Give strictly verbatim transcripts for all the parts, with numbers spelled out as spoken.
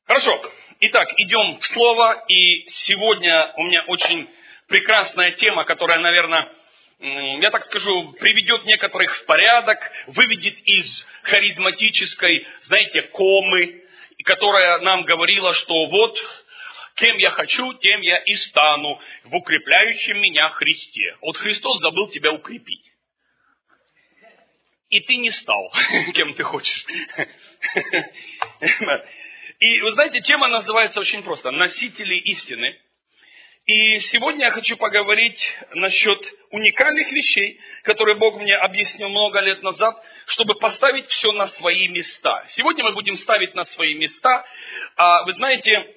Хорошо. Итак, идем в слово. И сегодня у меня очень прекрасная тема, которая, наверное, я так скажу, приведет некоторых в порядок, выведет из харизматической, знаете, комы, которая нам говорила, что вот, кем я хочу, тем я и стану в укрепляющем меня Христе. Вот Христос забыл тебя укрепить. И ты не стал, кем ты хочешь. И вы знаете, тема называется очень просто «Носители истины». И сегодня я хочу поговорить насчет уникальных вещей, которые Бог мне объяснил много лет назад, чтобы поставить все на свои места. Сегодня мы будем ставить на свои места. А вы знаете,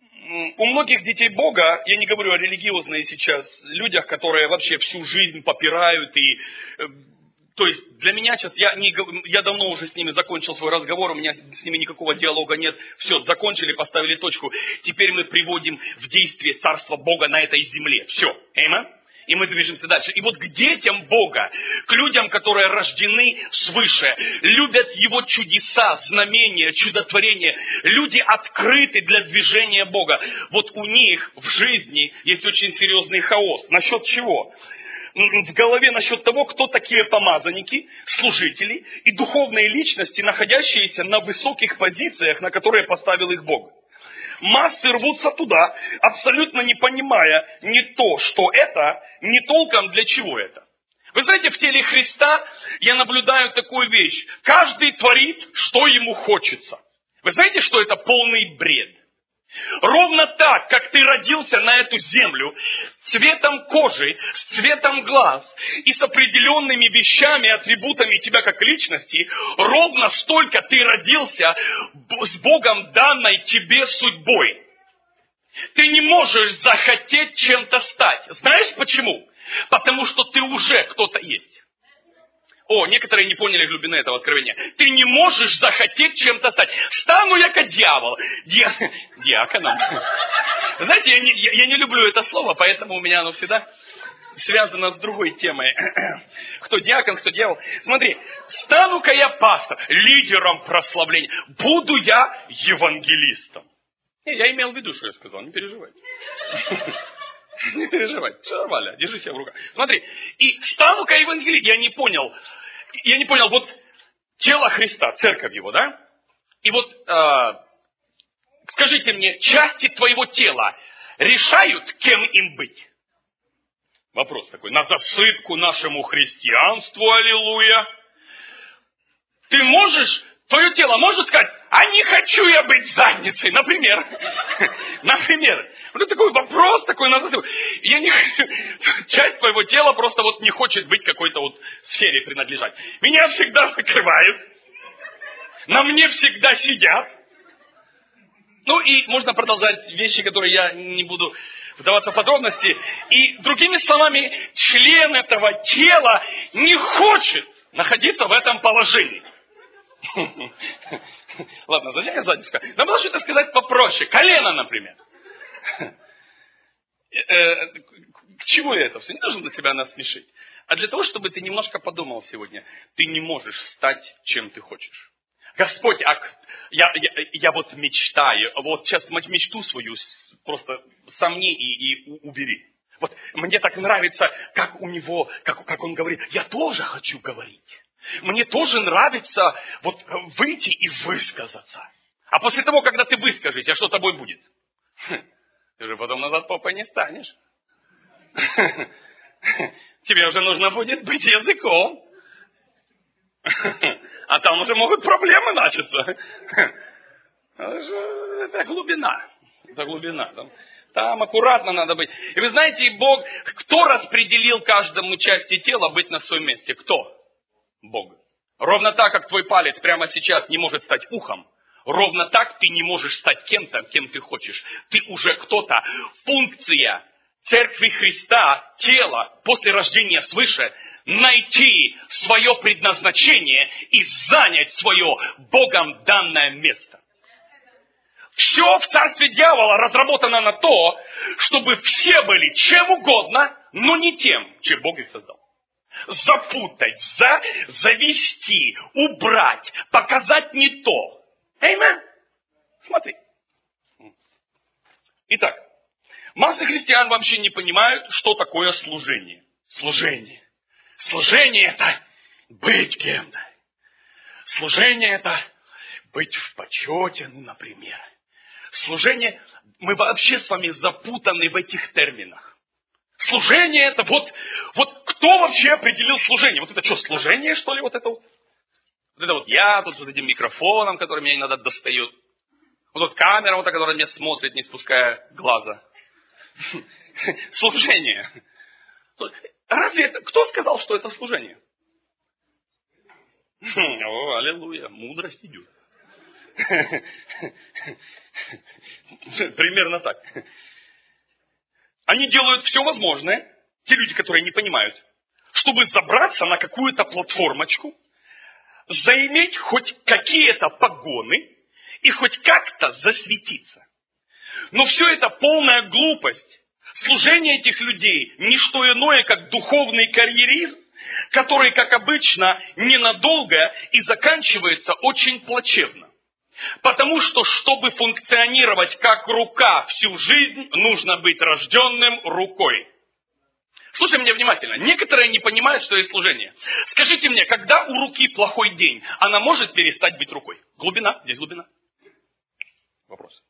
у многих детей Бога, я не говорю о религиозных сейчас людях, которые вообще всю жизнь попирают и... То есть для меня сейчас, я, не, я давно уже с ними закончил свой разговор, у меня с ними никакого диалога нет. Все, закончили, поставили точку. Теперь мы приводим в действие Царство Бога на этой земле. Все, эймен? И мы движемся дальше. И вот к детям Бога, к людям, которые рождены свыше, любят Его чудеса, знамения, чудотворения, люди открыты для движения Бога. Вот у них в жизни есть очень серьезный хаос. Насчет чего? В голове насчет того, кто такие помазанники, служители и духовные личности, находящиеся на высоких позициях, на которые поставил их Бог. Массы рвутся туда, абсолютно не понимая ни то, что это, ни толком для чего это. Вы знаете, в теле Христа я наблюдаю такую вещь. Каждый творит, что ему хочется. Вы знаете, что это полный бред? Ровно так, как ты родился на эту землю, цветом кожи, с цветом глаз и с определенными вещами, атрибутами тебя как личности, ровно столько ты родился с Богом данной тебе судьбой. Ты не можешь захотеть чем-то стать. Знаешь почему? Потому что ты уже кто-то есть. О, некоторые не поняли глубины этого откровения. Ты не можешь захотеть чем-то стать. Стану я как дьявол. Ди... Диаконом. Знаете, я не, я, я не люблю это слово, поэтому у меня оно всегда связано с другой темой. Кто диакон, кто дьявол. Смотри, стану-ка я пастор, лидером прославления. Буду я евангелистом. Не, я имел в виду, что я сказал, не переживай. Не переживай, все нормально, держи себя в руках. Смотри, и стану-ка евангелистом. Я не понял. Я не понял, вот тело Христа, церковь его, да? И вот э, скажите мне, части твоего тела решают, кем им быть? Вопрос такой, на засыпку нашему христианству, аллилуйя. Ты можешь, твое тело может сказать, а не хочу я быть задницей, например. Например. Вот такой вопрос, такой на засыпку. Я не хочу, часть твоего тела просто вот не хочет быть какой-то вот сфере принадлежать. Меня всегда закрывают. На мне всегда сидят. Ну и можно продолжать вещи, которые я не буду вдаваться в подробности. И другими словами, член этого тела не хочет находиться в этом положении. Ладно, зачем я сзади сказал? Нам надо что-то сказать попроще. Колено, например. К чему я это все? Не должен для тебя насмешить. А для того, чтобы ты немножко подумал сегодня. Ты не можешь стать, чем ты хочешь. Господь, а я, я, я вот мечтаю. Вот сейчас мечту свою просто сомни и, и убери. Вот мне так нравится, как у него, как, как он говорит. Я тоже хочу говорить. Мне тоже нравится вот выйти и высказаться. А после того, когда ты выскажешься, что тобой будет? Ты же потом назад попой не станешь. Тебе уже нужно будет быть языком. А там уже могут проблемы начаться. Это глубина. Это глубина. Там, там аккуратно надо быть. И вы знаете, Бог, кто распределил каждому части тела быть на своем месте? Кто? Бог. Ровно так, как твой палец прямо сейчас не может стать ухом, ровно так ты не можешь стать кем-то, кем ты хочешь. Ты уже кто-то. Функция Церкви Христа, тела, после рождения свыше, найти свое предназначение и занять свое Богом данное место. Все в царстве дьявола разработано на то, чтобы все были чем угодно, но не тем, чем Бог их создал. Запутать, за, завести, убрать, показать не то. Аминь. Смотри. Итак, масса христиан вообще не понимают, что такое служение. Служение. Служение это быть кем-то. Служение это быть в почете, ну, например. Служение, мы вообще с вами запутаны в этих терминах. Служение это вот, вот кто вообще определил служение? Вот это что, служение, что ли, вот это вот? Вот это вот я тут с вот этим микрофоном, который меня иногда достает. Вот тут камера, вот, которая меня смотрит, не спуская глаза. Служение. Разве это, кто сказал, что это служение? О, аллилуйя, мудрость идет. Примерно так. Они делают все возможное, те люди, которые не понимают, чтобы забраться на какую-то платформочку, заиметь хоть какие-то погоны и хоть как-то засветиться. Но все это полная глупость. Служение этих людей не что иное, как духовный карьеризм, который, как обычно, ненадолго и заканчивается очень плачевно. Потому что, чтобы функционировать как рука всю жизнь, нужно быть рожденным рукой. Слушай меня внимательно. Некоторые не понимают, что есть служение. Скажите мне, когда у руки плохой день, она может перестать быть рукой? Глубина? Здесь глубина. Вопрос.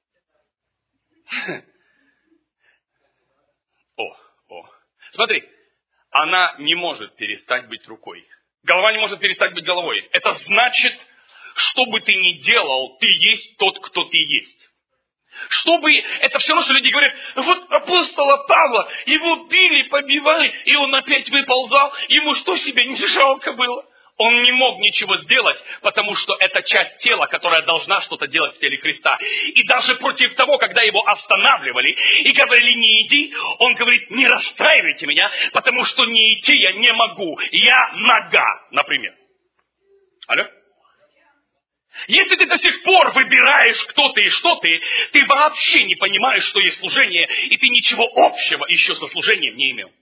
О, о. Смотри, она не может перестать быть рукой. Голова не может перестать быть головой. Это значит, что бы ты ни делал, ты есть тот, кто ты есть. Чтобы, это все равно, что люди говорят, вот апостола Павла, его били, побивали, и он опять выползал, ему что, себе не жалко было? Он не мог ничего сделать, потому что это часть тела, которая должна что-то делать в теле Христа. И даже против того, когда его останавливали и говорили, не иди, он говорит, не расстраивайте меня, потому что не идти я не могу, я нога, например. Алло? Если ты до сих пор выбираешь, кто ты и что ты, ты вообще не понимаешь, что есть служение, и ты ничего общего еще со служением не имел.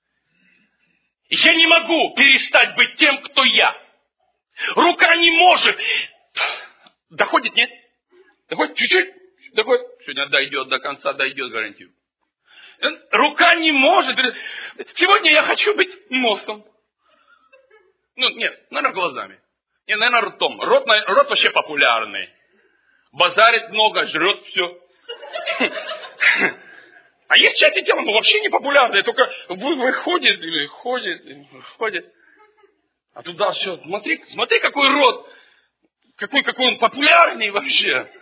Я не могу перестать быть тем, кто я. Рука не может. Доходит, нет? Доходит чуть-чуть? Доходит. Сегодня дойдет, до конца дойдет, гарантирую. Рука не может. Сегодня я хочу быть носом. Ну, нет, наверное, глазами. Нет, наверное, ртом. Рот, рот вообще популярный. Базарит много, жрет все. А есть части тела, ну, вообще не популярные, только выходит или ходит, или выходит. А туда все, смотри, смотри, какой рот, какой, какой он популярный вообще.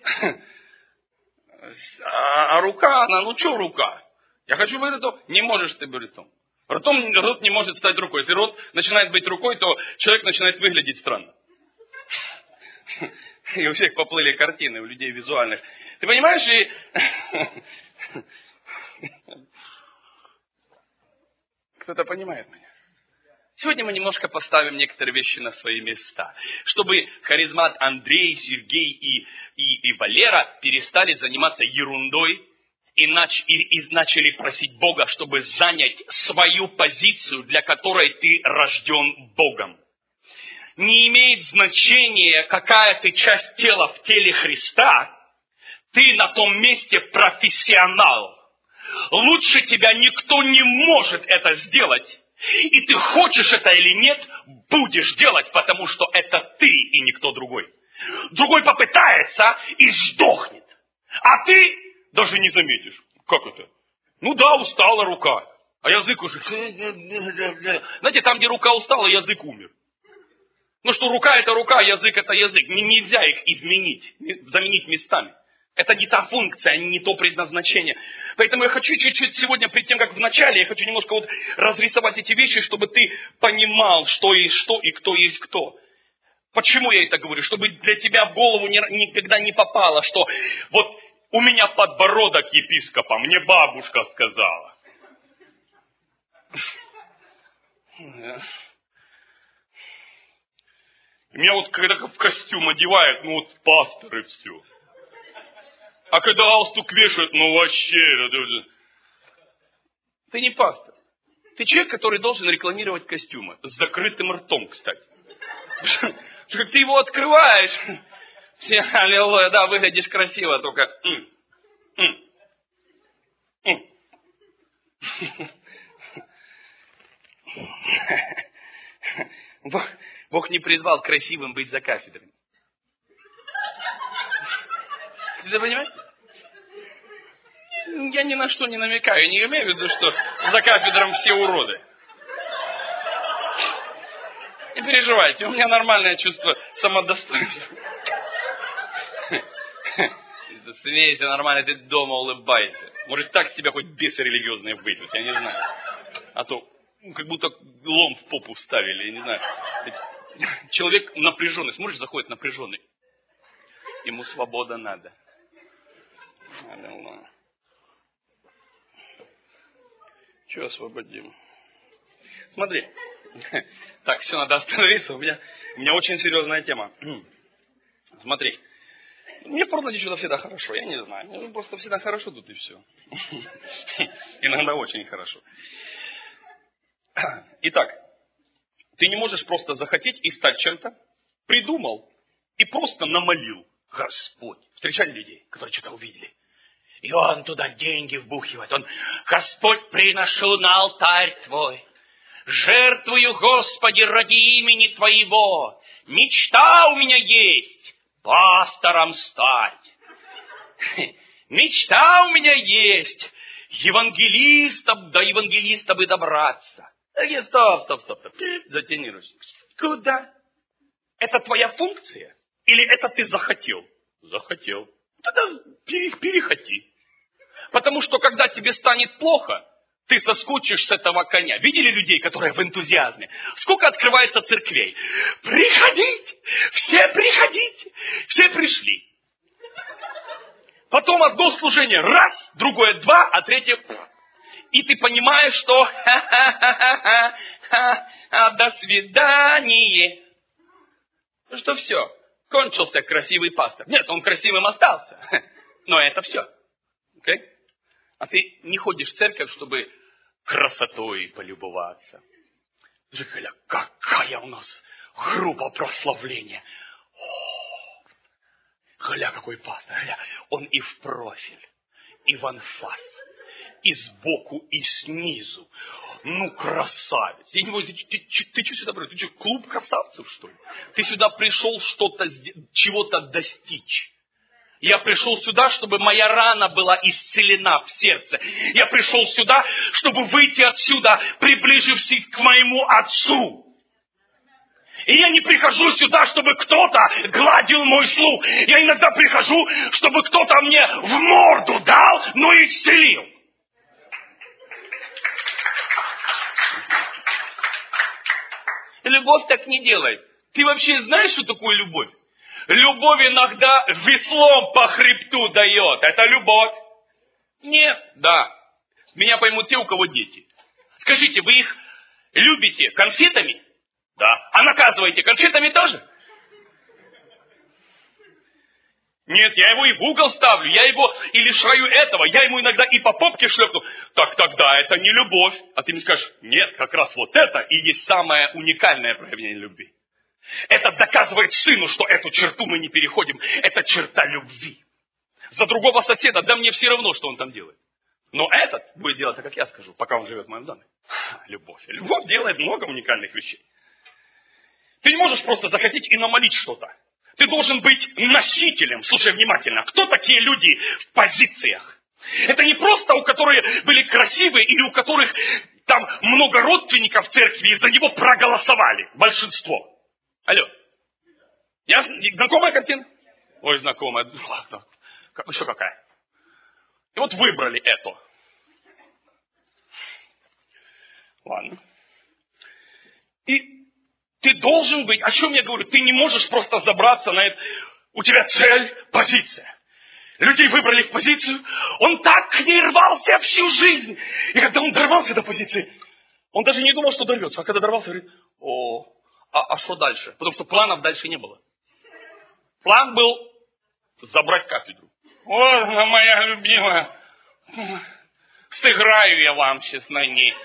А, а рука, она, ну что рука? Я хочу быть ртом. Не можешь ты быть ртом. Ртом рот не может стать рукой. Если рот начинает быть рукой, то человек начинает выглядеть странно. И у всех поплыли картины, у людей визуальных. Ты понимаешь, и... Кто-то понимает меня? Сегодня мы немножко поставим некоторые вещи на свои места, чтобы харизмат Андрей, Сергей и, и, и Валера перестали заниматься ерундой и, нач, и, и начали просить Бога, чтобы занять свою позицию, для которой ты рожден Богом. Не имеет значения, какая ты часть тела в теле Христа, ты на том месте профессионал. Лучше тебя никто не может это сделать. И ты хочешь это или нет, будешь делать, потому что это ты и никто другой. Другой попытается и сдохнет. А ты даже не заметишь. Как это? Ну да, устала рука. А язык уже... Знаете, там, где рука устала, язык умер. Ну что рука это рука, язык это язык. Нельзя их изменить, заменить местами. Это не та функция, не то предназначение. Поэтому я хочу чуть-чуть сегодня, перед тем, как в начале, я хочу немножко вот разрисовать эти вещи, чтобы ты понимал, что есть что и кто есть кто. Почему я это говорю? Чтобы для тебя в голову не, никогда не попало, что вот у меня подбородок епископа, мне бабушка сказала. Меня вот когда в костюм одевают, ну вот пасторы все. А когда галстук вешают, ну вообще... Ты не пастор. Ты человек, который должен рекламировать костюмы. С закрытым ртом, кстати. Как ты его открываешь, все, аллилуйя, да, выглядишь красиво, только... М, м. Бог, Бог не призвал красивым быть за кафедрами. Ты понимаешь? Я ни на что не намекаю. Я не имею в виду, что за кафедром все уроды. Не переживайте, у меня нормальное чувство самодостоинства. Смейся нормально, ты дома улыбайся. Может, так с тебя хоть бесы религиозные выйдут, я не знаю. А то как будто лом в попу вставили, я не знаю. Человек напряженный, смотришь, заходит напряженный. Ему свобода надо. Че освободим? Смотри. Так, все, надо остановиться. У меня, у меня очень серьезная тема. Смотри. Мне в Портленде что-то всегда хорошо, я не знаю. Мне просто всегда хорошо тут и все. Иногда очень хорошо. Итак, ты не можешь просто захотеть и стать чем-то. Придумал и просто намолил. Господь. Встречали людей, которые что-то увидели. И он туда деньги вбухивает. Он, Господь, приношу на алтарь Твой. Жертвую, Господи, ради имени Твоего. Мечта у меня есть пастором стать. Мечта у меня есть евангелистом, до евангелиста бы добраться. Стоп, стоп, стоп, стоп. Затяни ручку. Куда? Это твоя функция? Или это ты захотел? Захотел. Тогда перехоти. Потому что когда тебе станет плохо, ты соскучишь с этого коня. Видели людей, которые в энтузиазме? Сколько открывается церквей? Приходите! Все приходите! Все пришли. Потом одно служение раз, другое два, а третье... И ты понимаешь, что до свидания. Что все, кончился красивый пастор. Нет, он красивым остался. Но это все. Okay? А ты не ходишь в церковь, чтобы красотой полюбоваться. Гля, какая у нас группа прославления. О, гля, какой пастор. Гля, он и в профиль, и в анфас, и сбоку, и снизу. Ну, красавец. Я не могу, ты, ты, ты, ты что сюда пришел? Ты что, клуб красавцев, что ли? Ты сюда пришел что-то, чего-то достичь. Я пришел сюда, чтобы моя рана была исцелена в сердце. Я пришел сюда, чтобы выйти отсюда, приближившись к моему Отцу. И я не прихожу сюда, чтобы кто-то гладил мой слух. Я иногда прихожу, чтобы кто-то мне в морду дал, но исцелил. Любовь так не делает. Ты вообще знаешь, что такое любовь? Любовь иногда веслом по хребту дает. Это любовь. Нет, да. Меня поймут те, у кого дети. Скажите, вы их любите конфетами? Да. А наказываете конфетами тоже? Нет, я его и в угол ставлю, я его и лишаю этого, я ему иногда и по попке шлепну. Так тогда это не любовь. А ты мне скажешь, нет, как раз вот это и есть самое уникальное проявление любви. Это доказывает сыну, что эту черту мы не переходим. Это черта любви. За другого соседа, да мне все равно, что он там делает. Но этот будет делать так, как я скажу, пока он живет в моем доме. Любовь. Любовь делает много уникальных вещей. Ты не можешь просто захотеть и намолить что-то. Ты должен быть носителем. Слушай внимательно, кто такие люди в позициях? Это не просто у которых были красивые или у которых там много родственников в церкви и за него проголосовали. Большинство. Алло. Я, знакомая картина? Ой, знакомая. Ладно. Еще какая? И вот выбрали это. Ладно. И ты должен быть, о чем я говорю, ты не можешь просто забраться на это. У тебя цель, позиция. Людей выбрали в позицию, он так к ней рвался всю жизнь. И когда он дорвался до позиции, он даже не думал, что дорвется. А когда дорвался, говорит, о, а, а что дальше? Потому что планов дальше не было. План был забрать кафедру. О, моя любимая, сыграю я вам сейчас на ней.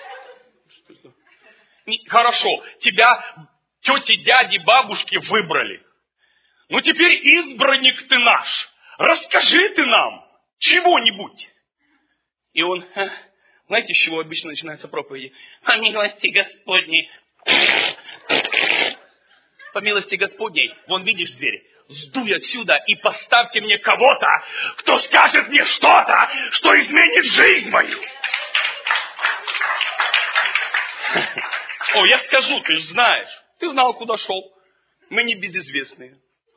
Хорошо, тебя тети, дяди, бабушки выбрали. Ну теперь избранник ты наш. Расскажи ты нам чего-нибудь. И он, знаете, с чего обычно начинается проповеди? По милости Господней. По милости Господней. Вон видишь дверь. Сдуй отсюда и поставьте мне кого-то, кто скажет мне что-то, что изменит жизнь мою. О, я скажу, ты же знаешь. Ты знал, куда шел. Мы не безызвестные.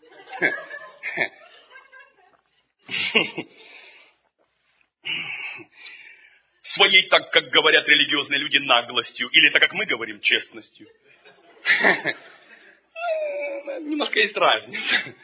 Своей, так как говорят религиозные люди, наглостью. Или так как мы говорим, честностью. Немножко есть разница.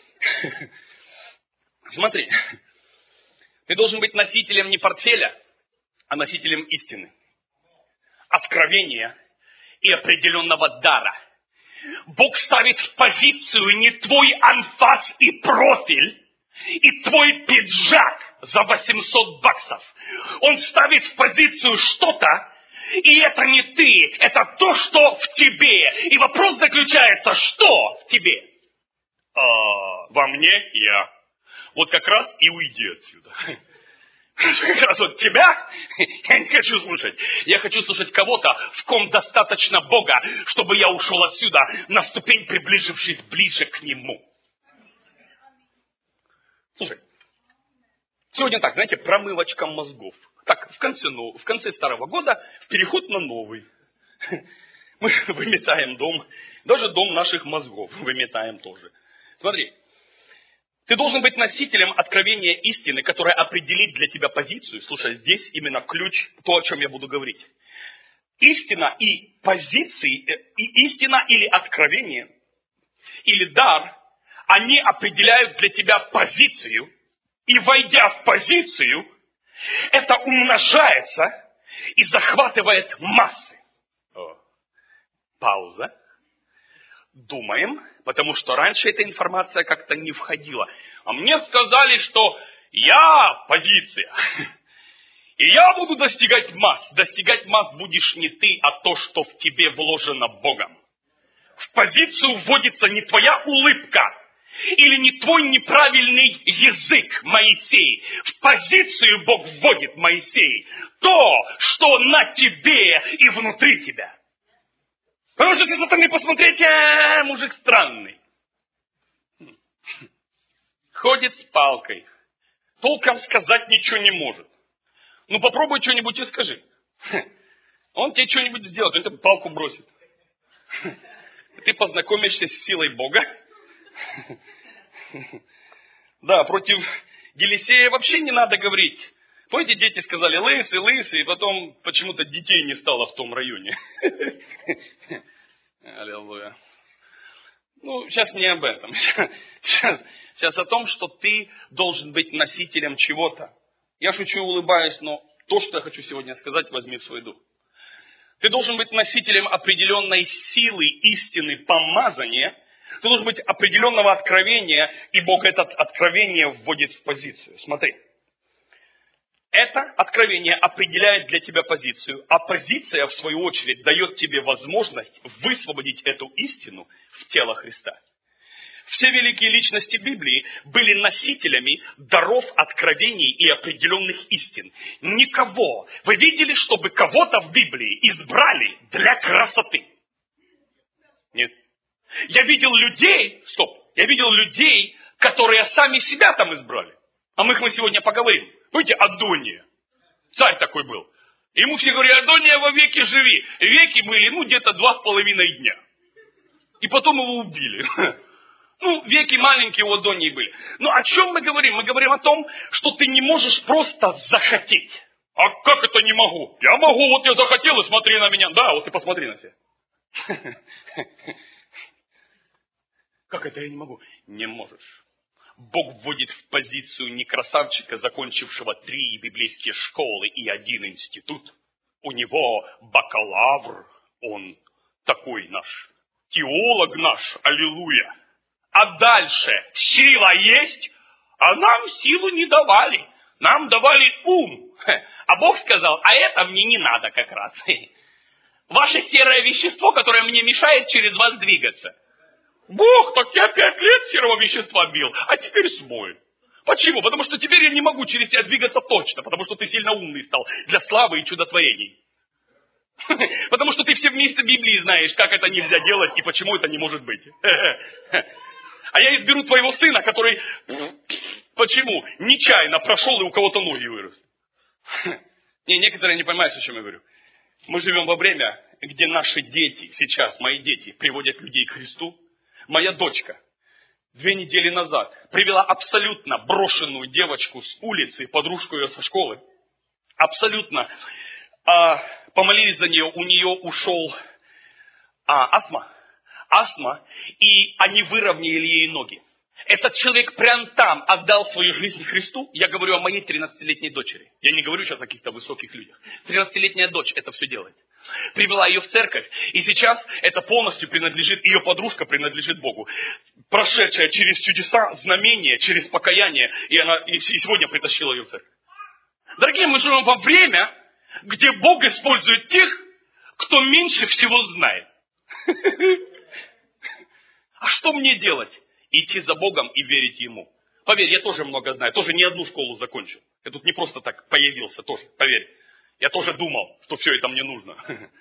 Смотри. Ты должен быть носителем не портфеля, а носителем истины. Откровения и определенного дара. Бог ставит в позицию не твой анфас и профиль, и твой пиджак за восемьсот баксов. Он ставит в позицию что-то, и это не ты, это то, что в тебе. И вопрос заключается, что в тебе? А, во мне я. Вот как раз и уйди отсюда. Как раз вот тебя я не хочу слушать. Я хочу слушать кого-то, в ком достаточно Бога, чтобы я ушел отсюда, на ступень приближившись ближе к Нему. Слушай, сегодня так, знаете, промывочка мозгов. Так, в конце, ну, в конце старого года в переход на новый. Мы выметаем дом, даже дом наших мозгов выметаем тоже. Смотри. Ты должен быть носителем откровения истины, которая определит для тебя позицию. Слушай, здесь именно ключ, то, о чем я буду говорить. Истина и позиции, и истина или откровение, или дар, они определяют для тебя позицию. И войдя в позицию, это умножается и захватывает массы. О. Пауза. Думаем, потому что раньше эта информация как-то не входила. А мне сказали, что я позиция. И я буду достигать масс. Достигать масс будешь не ты, а то, что в тебе вложено Богом. В позицию вводится не твоя улыбка или не твой неправильный язык, Моисей. В позицию Бог вводит, Моисей, то, что на тебе и внутри тебя. Потому что, если со стороны посмотреть, а, мужик странный. Ходит с палкой. Толком сказать ничего не может. Ну, попробуй что-нибудь и скажи. Он тебе что-нибудь сделает, он тебе палку бросит. Ты познакомишься с силой Бога. Да, против Елисея вообще не надо говорить. Помните, дети сказали лысый, лысый, и потом почему-то детей не стало в том районе. Аллилуйя. Ну, сейчас не об этом. Сейчас, сейчас о том, что ты должен быть носителем чего-то. Я шучу, улыбаюсь, но то, что я хочу сегодня сказать, возьми в свой дух. Ты должен быть носителем определенной силы, истины, помазания. Ты должен быть определенного откровения, и Бог это откровение вводит в позицию. Смотри. Это откровение определяет для тебя позицию, а позиция, в свою очередь, дает тебе возможность высвободить эту истину в тело Христа. Все великие личности Библии были носителями даров, откровений и определенных истин. Никого. Вы видели, чтобы кого-то в Библии избрали для красоты? Нет. Я видел людей, стоп, я видел людей, которые сами себя там избрали. О них мы сегодня поговорим. Помните, Адония? Царь такой был. Ему все говорили, Адония, во веки живи. Веки были, ну, где-то два с половиной дня. И потом его убили. Ну, веки маленькие у Адонии были. Но о чем мы говорим? Мы говорим о том, что ты не можешь просто захотеть. А как это не могу? Я могу, вот я захотел, и смотри на меня. Да, вот ты посмотри на себя. Как это я не могу? Не можешь. Бог вводит в позицию не красавчика, закончившего три библейские школы и один институт. У него бакалавр, он такой наш, теолог наш, аллилуйя. А дальше сила есть, а нам силу не давали. Нам давали ум. А Бог сказал, а это мне не надо как раз. Ваше серое вещество, которое мне мешает через вас двигаться. Бог, так я пять лет серого вещества бил, а теперь смой. Почему? Потому что теперь я не могу через тебя двигаться точно, потому что ты сильно умный стал для славы и чудотворений. Потому что ты все вместе Библии знаешь, как это нельзя делать и почему это не может быть. А я изберу твоего сына, который, почему, нечаянно прошел и у кого-то ноги выросли. Не, некоторые не понимают, о чем я говорю. Мы живем во время, где наши дети, сейчас мои дети, приводят людей к Христу. Моя дочка две недели назад привела абсолютно брошенную девочку с улицы, подружку ее со школы. Абсолютно. А, помолились за нее, у нее ушел а, астма. Астма, и они выровняли ей ноги. Этот человек прям там отдал свою жизнь Христу. Я говорю о моей тринадцатилетней дочери. Я не говорю сейчас о каких-то высоких людях. тринадцатилетняя дочь это все делает. Привела ее в церковь. И сейчас это полностью принадлежит, ее подружка принадлежит Богу. Прошедшая через чудеса, знамения, через покаяние. И она и сегодня притащила ее в церковь. Дорогие, мы живем во время, где Бог использует тех, кто меньше всего знает. А что мне делать? Идти за Богом и верить Ему. Поверь, я тоже много знаю, тоже не одну школу закончил. Я тут не просто так появился, тоже, поверь. Я тоже думал, что все это мне нужно.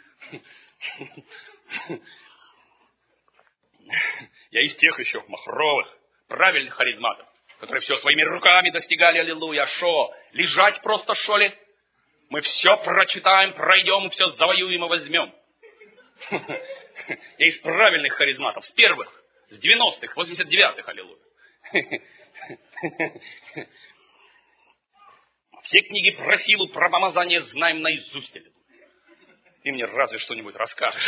Я из тех еще махровых, правильных харизматов, которые все своими руками достигали, аллилуйя, шо? Лежать просто, шо ли? Мы все прочитаем, пройдем, все завоюем и возьмем. Я из правильных харизматов, с первых. С девяностых, восемьдесят девятых, аллилуйя. Все книги про силу, про помазание знаем наизусть. Ты мне разве что-нибудь расскажешь.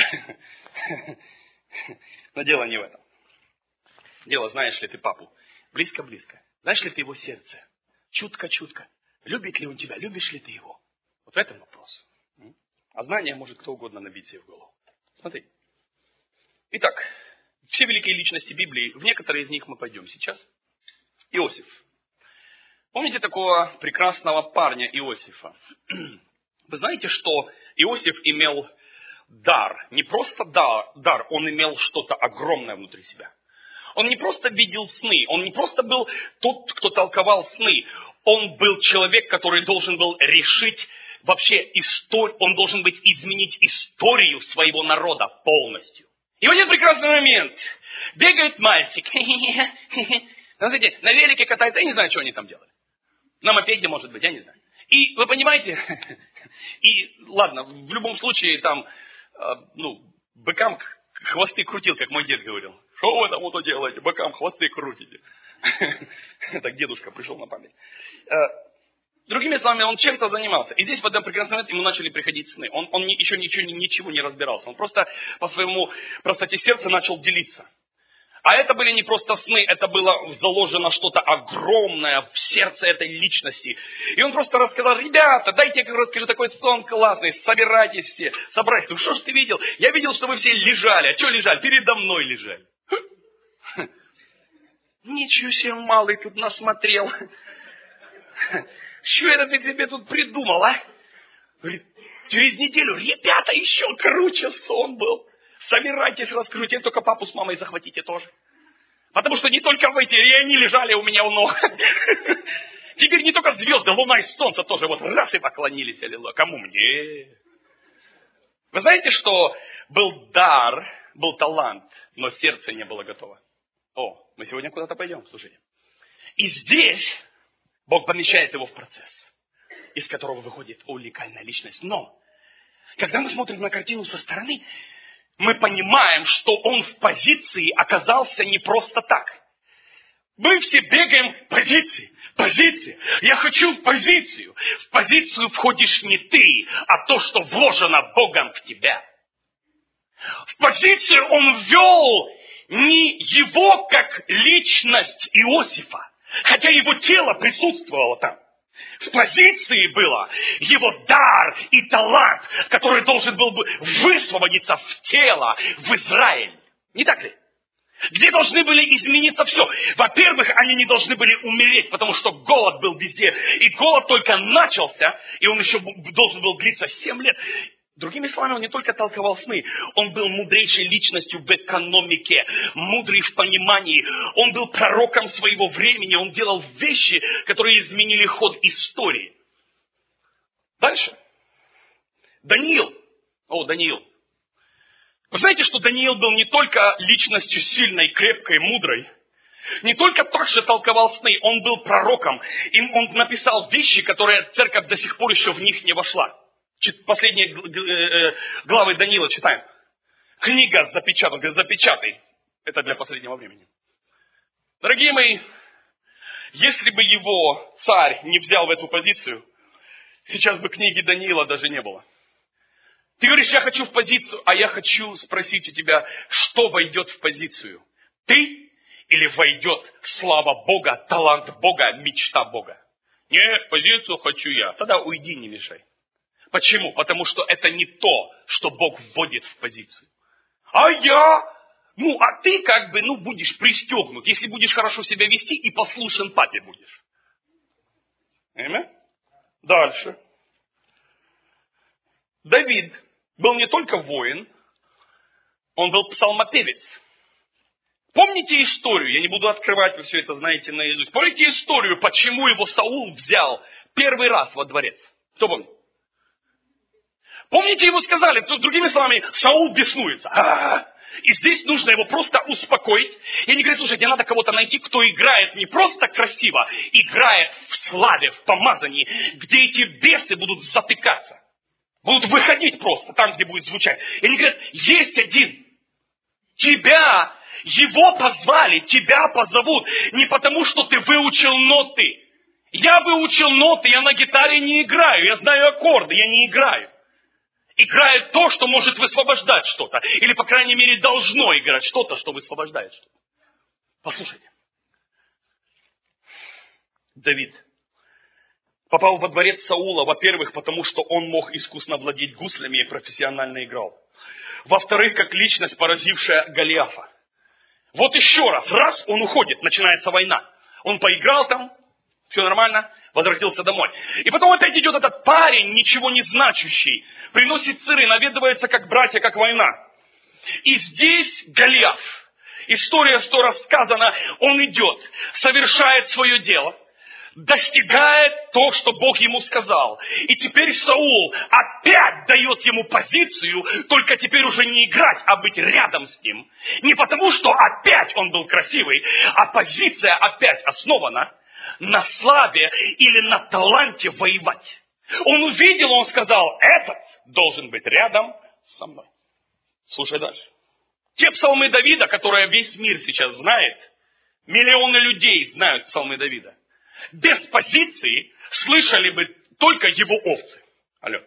Но дело не в этом. Дело, знаешь ли ты папу? Близко-близко. Знаешь ли ты его сердце? Чутко-чутко. Любит ли он тебя? Любишь ли ты его? Вот в этом вопрос. А знание может кто угодно набить себе в голову. Смотри. Итак, все великие личности Библии, в некоторые из них мы пойдем сейчас. Иосиф. Помните такого прекрасного парня Иосифа? Вы знаете, что Иосиф имел дар. Не просто дар, дар, он имел что-то огромное внутри себя. Он не просто видел сны, он не просто был тот, кто толковал сны. Он был человек, который должен был решить вообще историю, он должен быть изменить историю своего народа полностью. И в один прекрасный момент бегает мальчик, знаете, на велике катается, я не знаю, что они там делали. На мопеде, может быть, я не знаю. И вы понимаете, и ладно, в любом случае там, ну, быкам хвосты крутил, как мой дед говорил. Что вы там вот делаете, быкам хвосты крутите. Так дедушка пришел на память. Другими словами, он чем-то занимался. И здесь в один прекрасный момент ему начали приходить сны. Он, он еще ничего, ничего не разбирался. Он просто по своему простоте сердца начал делиться. А это были не просто сны, это было заложено что-то огромное в сердце этой личности. И он просто рассказал: ребята, дайте я расскажу такой сон классный, собирайтесь все. Собрались. Ну что ж ты видел? Я видел, что вы все лежали. А что лежали? Передо мной лежали. Ничего себе, малый тут насмотрел. Что это ты тебе тут придумал, а? Говорит, через неделю, ребята, еще круче сон был. Собирайтесь, расскажу, тебе только папу с мамой захватите тоже. Потому что не только в эти, и они лежали у меня у ног. Теперь не только звезды, луна и солнце тоже вот раз и поклонились, аллилуйя. Кому? Мне. Вы знаете, что был дар, был талант, но сердце не было готово. О, мы сегодня куда-то пойдем, слушайте. И здесь Бог помещает его в процесс, из которого выходит уникальная личность. Но, когда мы смотрим на картину со стороны, мы понимаем, что он в позиции оказался не просто так. Мы все бегаем в позиции, позиции. Я хочу в позицию. В позицию входишь не ты, а то, что вложено Богом в тебя. В позицию он ввел не его как личность Иосифа, хотя его тело присутствовало там. В позиции было его дар и талант, который должен был бы высвободиться в тело, в Израиль. Не так ли? Где должны были измениться все? Во-первых, они не должны были умереть, потому что голод был везде. И голод только начался, и он еще должен был длиться семь лет. Другими словами, он не только толковал сны, он был мудрейшей личностью в экономике, мудрый в понимании. Он был пророком своего времени, он делал вещи, которые изменили ход истории. Дальше. Даниил. О, Даниил. Вы знаете, что Даниил был не только личностью сильной, крепкой, мудрой, не только также толковал сны, он был пророком. И он написал вещи, которые церковь до сих пор еще в них не вошла. Последние главы Даниила читаем. Книга запечатана, говорит, запечатай. Это для последнего времени. Дорогие мои, если бы его царь не взял в эту позицию, сейчас бы книги Даниила даже не было. Ты говоришь, я хочу в позицию, а я хочу спросить у тебя, что войдет в позицию? Ты или войдет слава Бога, талант Бога, мечта Бога? Нет, позицию хочу я. Тогда уйди, не мешай. Почему? Потому что это не то, что Бог вводит в позицию. А я? Ну, а ты как бы, ну, будешь пристегнут, если будешь хорошо себя вести и послушен папе будешь. Аминь? Дальше. Давид был не только воин, он был псалмопевец. Помните историю? Я не буду открывать, вы все это знаете наизусть. Помните историю, почему его Саул взял первый раз во дворец? Кто помнит? Помните, ему сказали, другими словами, Саул беснуется. А-а-а. И здесь нужно его просто успокоить. И они говорят, слушай, тебе надо кого-то найти, кто играет не просто красиво, играет в славе, в помазании, где эти бесы будут затыкаться. Будут выходить просто там, где будет звучать. И они говорят, есть один. Тебя, его позвали, тебя позовут. Не потому, что ты выучил ноты. Я выучил ноты, я на гитаре не играю. Я знаю аккорды, я не играю. Играет то, что может высвобождать что-то. Или, по крайней мере, должно играть что-то, что высвобождает что-то. Послушайте. Давид попал во дворец Саула, во-первых, потому что он мог искусно владеть гуслями и профессионально играл. Во-вторых, как личность, поразившая Голиафа. Вот еще раз, раз он уходит, начинается война. Он поиграл там, все нормально, возвратился домой. И потом опять идет этот парень, ничего не значащий, приносит сыры, наведывается как братья, как война. И здесь Голиаф. История, что рассказана, он идет, совершает свое дело, достигает то, что Бог ему сказал. И теперь Саул опять дает ему позицию, только теперь уже не играть, а быть рядом с ним. Не потому, что опять он был красивый, а позиция опять основана на славе или на таланте воевать. Он увидел, он сказал, этот должен быть рядом со мной. Слушай дальше. Те псалмы Давида, которые весь мир сейчас знает, миллионы людей знают псалмы Давида. Без позиции слышали бы только его овцы. Алло.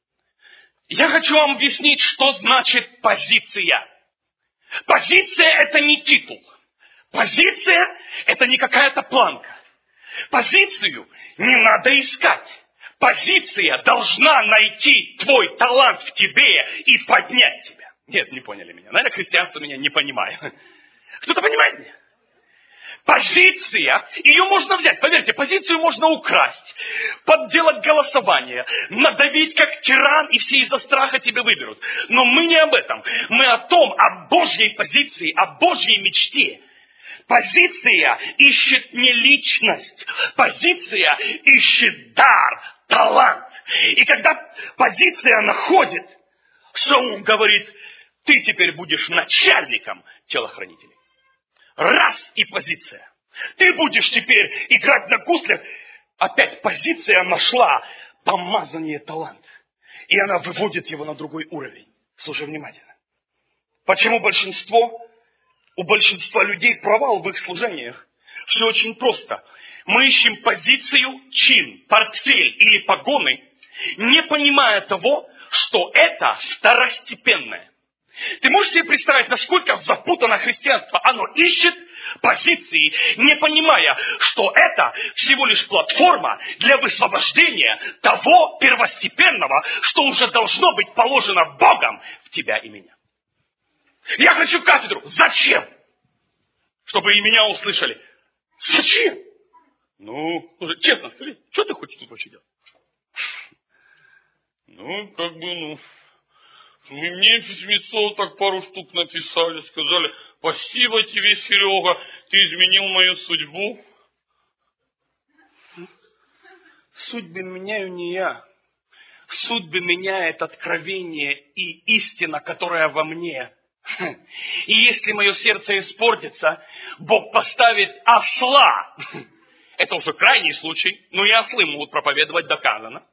Я хочу вам объяснить, что значит позиция. Позиция – это не титул. Позиция – это не какая-то планка. Позицию не надо искать. Позиция должна найти твой талант в тебе и поднять тебя. Нет, не поняли меня. Наверное, христианство меня не понимает. Кто-то понимает меня? Позиция, ее можно взять, поверьте, позицию можно украсть, подделать голосование, надавить как тиран, и все из-за страха тебя выберут. Но мы не об этом. Мы о том, о Божьей позиции, о Божьей мечте. Позиция ищет не личность, позиция ищет дар, талант. И когда позиция находит, Саул говорит, ты теперь будешь начальником телохранителей. Раз и позиция. Ты будешь теперь играть на гуслях. Опять позиция нашла помазание, талант. И она выводит его на другой уровень. Слушай внимательно. Почему большинство, у большинства людей провал в их служениях? Все очень просто. Мы ищем позицию, чин, портфель или погоны, не понимая того, что это второстепенное. Ты можешь себе представить, насколько запутано христианство? Оно ищет позиции, не понимая, что это всего лишь платформа для высвобождения того первостепенного, что уже должно быть положено Богом в тебя и меня. Я хочу кафедру. Зачем? Чтобы и меня услышали. Зачем? Ну, уже честно скажи, что ты хочешь тут вообще делать? Ну, как бы, ну... Мне в письмецо так пару штук написали, сказали, спасибо тебе, Серега, ты изменил мою судьбу. Судьбы меняю не я. Судьбы меняет откровение и истина, которая во мне. И если мое сердце испортится, Бог поставит осла. Это уже крайний случай, но и ослы могут проповедовать, доказано.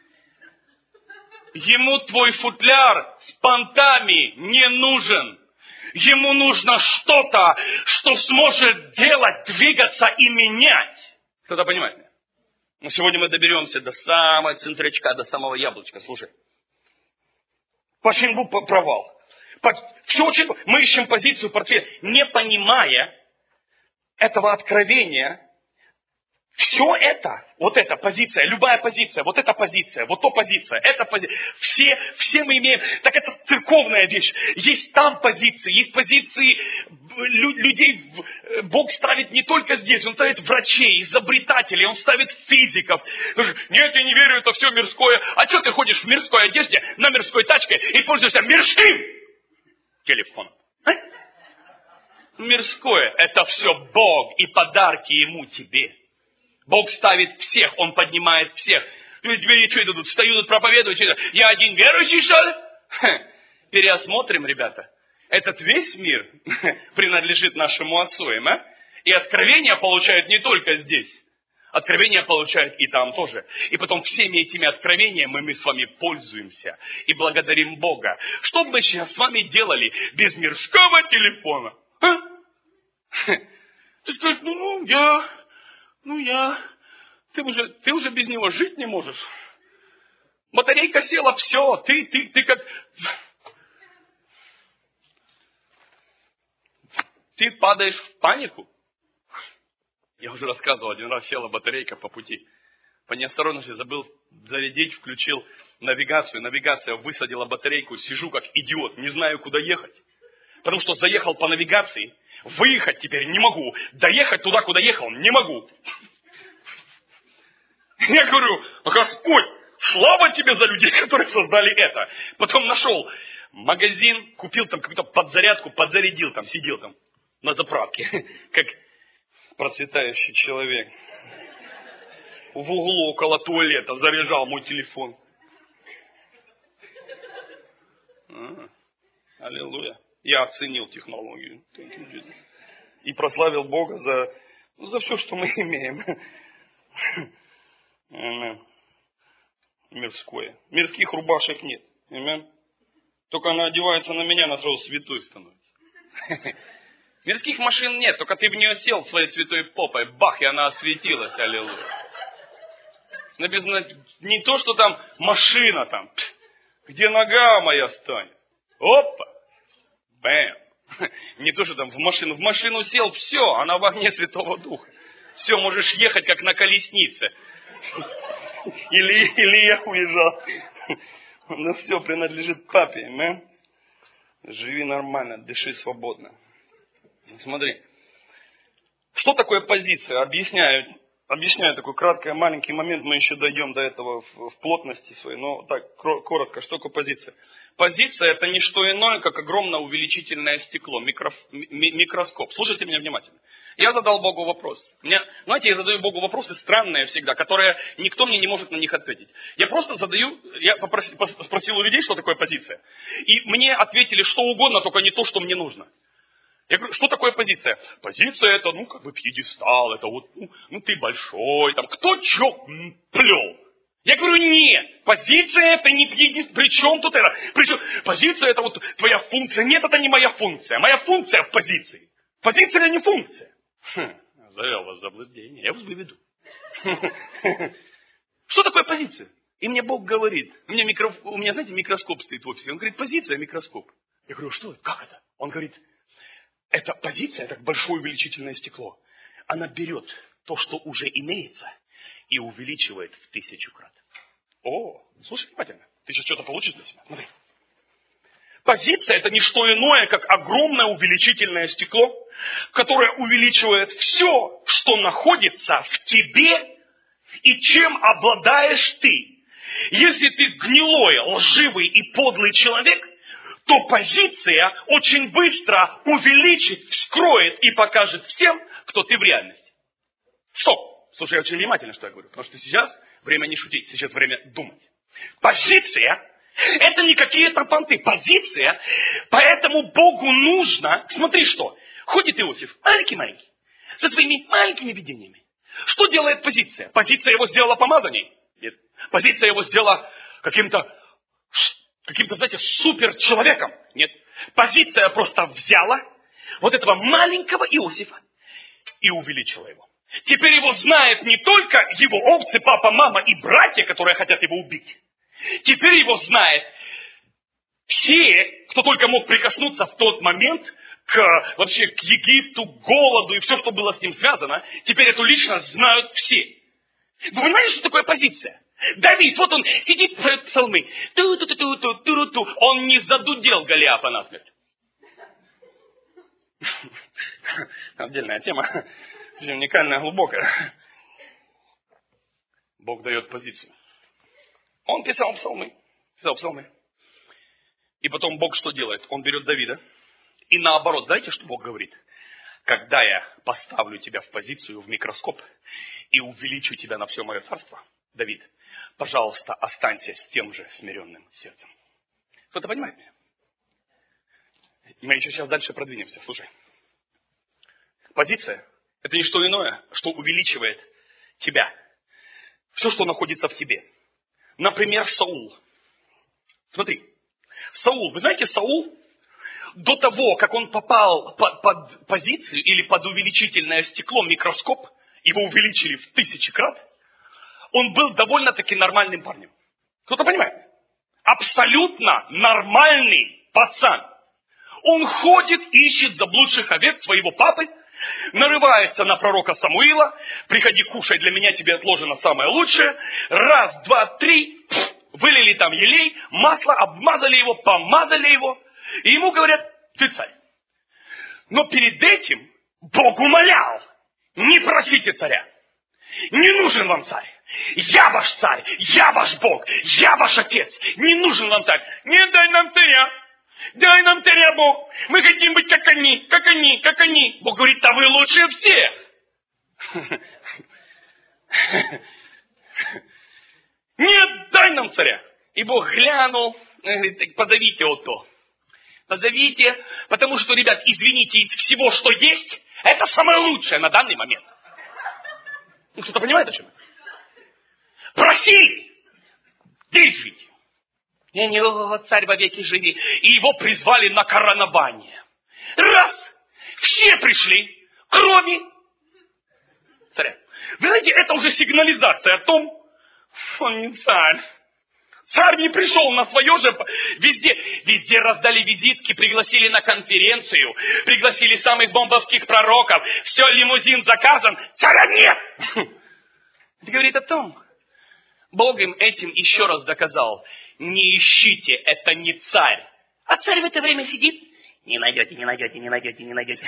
Ему твой футляр с понтами не нужен. Ему нужно что-то, что сможет делать, двигаться и менять. Кто-то понимает меня? Но сегодня мы доберемся до самого центрячка, до самого яблочка. Слушай. Почему провал? Все очень... Мы ищем позицию портфеля, не понимая этого откровения. Все это, вот эта позиция, любая позиция, вот эта позиция, вот то позиция, эта позиция, все, все мы имеем, так это церковная вещь. Есть там позиции, есть позиции людей, Бог ставит не только здесь, Он ставит врачей, изобретателей, Он ставит физиков. Нет, я не верю, это все мирское. А что ты ходишь в мирской одежде, на мирской тачке и пользуешься мирским телефоном? А? Мирское, это все Бог и подарки Ему тебе. Бог ставит всех, Он поднимает всех. Тебе что идут? Встают, проповедуют. Я один верующий, что ли? Переосмотрим, ребята. Этот весь мир принадлежит нашему Отцу. А? И откровения получают не только здесь. Откровения получают и там тоже. И потом всеми этими откровениями мы с вами пользуемся. И благодарим Бога. Что бы мы сейчас с вами делали без мирского телефона? А? Ты скажешь, ну, ну, я... Ну, я... Ты уже, ты уже без него жить не можешь. Батарейка села, все. Ты, ты, ты как... Ты падаешь в панику. Я уже рассказывал, один раз села батарейка по пути. По неосторожности забыл зарядить, включил навигацию. Навигация высадила батарейку. Сижу как идиот, не знаю, куда ехать. Потому что заехал по навигации. Выехать теперь не могу. Доехать туда, куда ехал, не могу. Я говорю, Господь, слава тебе за людей, которые создали это. Потом нашел магазин, купил там какую-то подзарядку, подзарядил там, сидел там на заправке. Как процветающий человек. В углу около туалета заряжал мой телефон. А, аллилуйя. Я оценил технологию. И прославил Бога за, за все, что мы имеем. Аминь. Мирское. Мирских рубашек нет. Аминь. Только она одевается на меня, она сразу святой становится. Мирских машин нет, только ты в нее сел своей святой попой. Бах, и она осветилась. Аллилуйя. Написано, не то, что там машина там. Где нога моя станет. Опа. Бэм. Не то, что там в машину. В машину сел, все, она в огне Святого Духа. Все, можешь ехать, как на колеснице. Или, или я уезжал. Но все принадлежит папе. Мэ? Живи нормально, дыши свободно. Смотри. Что такое позиция? Объясняю. Объясняю такой краткий, маленький момент, мы еще дойдем до этого в, в плотности своей. Но так, коротко, что такое позиция? Позиция это не что иное, как огромное увеличительное стекло, микро, ми, микроскоп. Слушайте меня внимательно. Я задал Богу вопрос. Мне, знаете, я задаю Богу вопросы странные всегда, которые никто мне не может на них ответить. Я просто задаю, я попросил, спросил у людей, что такое позиция. И мне ответили что угодно, только не то, что мне нужно. Я говорю, что такое позиция? Позиция это, ну, как бы пьедестал, это вот, ну, ну ты большой, там, кто чё плел? Я говорю, нет, позиция это не пьедестал, при чем тут это? Причем, позиция это вот твоя функция, нет, это не моя функция, моя функция в позиции. Позиция не функция. Хм, завел вас в заблуждение, я вас выведу. Что такое позиция? И мне Бог говорит, у меня, микро, у меня, знаете, микроскоп стоит в офисе, он говорит, позиция, микроскоп. Я говорю, что, как это? Он говорит, эта позиция, это большое увеличительное стекло. Она берет то, что уже имеется, и увеличивает в тысячу крат. О, слушай внимательно. Ты сейчас что-то получишь для себя? Смотри. Позиция это не что иное, как огромное увеличительное стекло, которое увеличивает все, что находится в тебе и чем обладаешь ты. Если ты гнилой, лживый и подлый человек, то позиция очень быстро увеличит, вскроет и покажет всем, кто ты в реальности. Стоп! Слушай, я очень внимательно, что я говорю, потому что сейчас время не шутить, сейчас время думать. Позиция – это не какие-то понты. Позиция, поэтому Богу нужно, смотри что, ходит Иосиф, маленький-маленький, со своими маленькими видениями. Что делает позиция? Позиция его сделала помазанием? Нет. Позиция его сделала каким-то, каким-то, знаете, суперчеловеком? Нет. Позиция просто взяла вот этого маленького Иосифа и увеличила его. Теперь его знает не только его овцы, папа, мама и братья, которые хотят его убить. Теперь его знает все, кто только мог прикоснуться в тот момент к, вообще, к Египту, к голоду и все, что было с ним связано. Теперь эту личность знают все. Вы понимаете, что такое позиция? Давид, вот он сидит в псалмы. Ту-ту-ту-ту-ту-ту-ту. Он не задудел Голиафа насмерть. Отдельная тема. Уникальная, глубокая. Бог дает позицию. Он писал псалмы. Писал псалмы. И потом Бог что делает? Он берет Давида. И наоборот, знаете, что Бог говорит? Когда я поставлю тебя в позицию, в микроскоп, и увеличу тебя на все мое царство, Давид, пожалуйста, останься с тем же смиренным сердцем. Кто-то понимает меня? Мы еще сейчас дальше продвинемся. Слушай. Позиция – это не что иное, что увеличивает тебя. Все, что находится в тебе. Например, Саул. Смотри. Саул. Вы знаете, Саул, до того, как он попал под, под позицию или под увеличительное стекло, микроскоп, его увеличили в тысячи крат, он был довольно-таки нормальным парнем. Кто-то понимает? Абсолютно нормальный пацан. Он ходит, ищет заблудших овец своего папы, нарывается на пророка Самуила, приходи, кушай, для меня тебе отложено самое лучшее. Раз, два, три, вылили там елей, масло, обмазали его, помазали его. И ему говорят, ты царь. Но перед этим Бог умолял, не просите царя. Не нужен вам царь. Я ваш царь, я ваш Бог, я ваш отец. Не нужен вам царь. Не дай нам царя. Дай нам царя, Бог. Мы хотим быть как они, как они, как они. Бог говорит, да вы лучше всех. Нет, дай нам царя. И Бог глянул, говорит, позовите Ото. Позовите, потому что, ребят, извините, из всего, что есть, это самое лучшее на данный момент. Ну, кто-то понимает, о чем это? Просили. Действуйте. Не, не, о, царь вовеки живи. И его призвали на коронование. Раз. Все пришли, кроме царя. Вы знаете, это уже сигнализация о том, что он не царь. Царь не пришел на свое же. Везде, везде раздали визитки, пригласили на конференцию, пригласили самых бомбовских пророков. Все, лимузин заказан. Царя нет. Это говорит о том, Бог им этим еще раз доказал. Не ищите, это не царь. А царь в это время сидит. Не найдете, не найдете, не найдете, не найдете.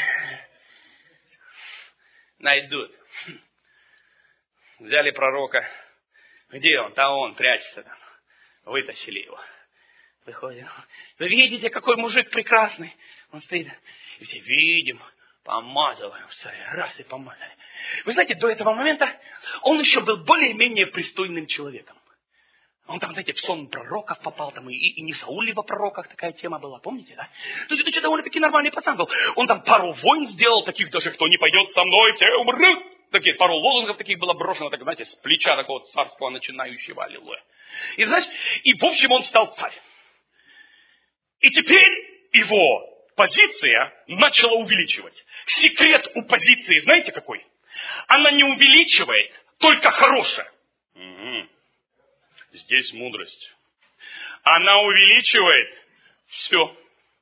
Найдут. Взяли пророка. Где он? Да он, прячется там. Вытащили его. Выходит. Вы видите, какой мужик прекрасный. Он стоит. И все видим. Помазываем царя. Раз и помазали. Вы знаете, до этого момента он еще был более-менее пристойным человеком. Он там, знаете, в сон пророков попал, там и, и не Сауле во пророках такая тема была, помните, да? То есть это довольно-таки нормальный пацан был. Он там пару войн сделал, таких даже, кто не пойдет со мной, те умрут. Такие, пару лозунгов таких было брошено, так, знаете, с плеча такого царства начинающего, аллилуйя. И, знаешь, и в общем он стал царь. И теперь его позиция начала увеличивать. Секрет у позиции, знаете какой? Она не увеличивает только хорошее. Угу. Здесь мудрость. Она увеличивает все.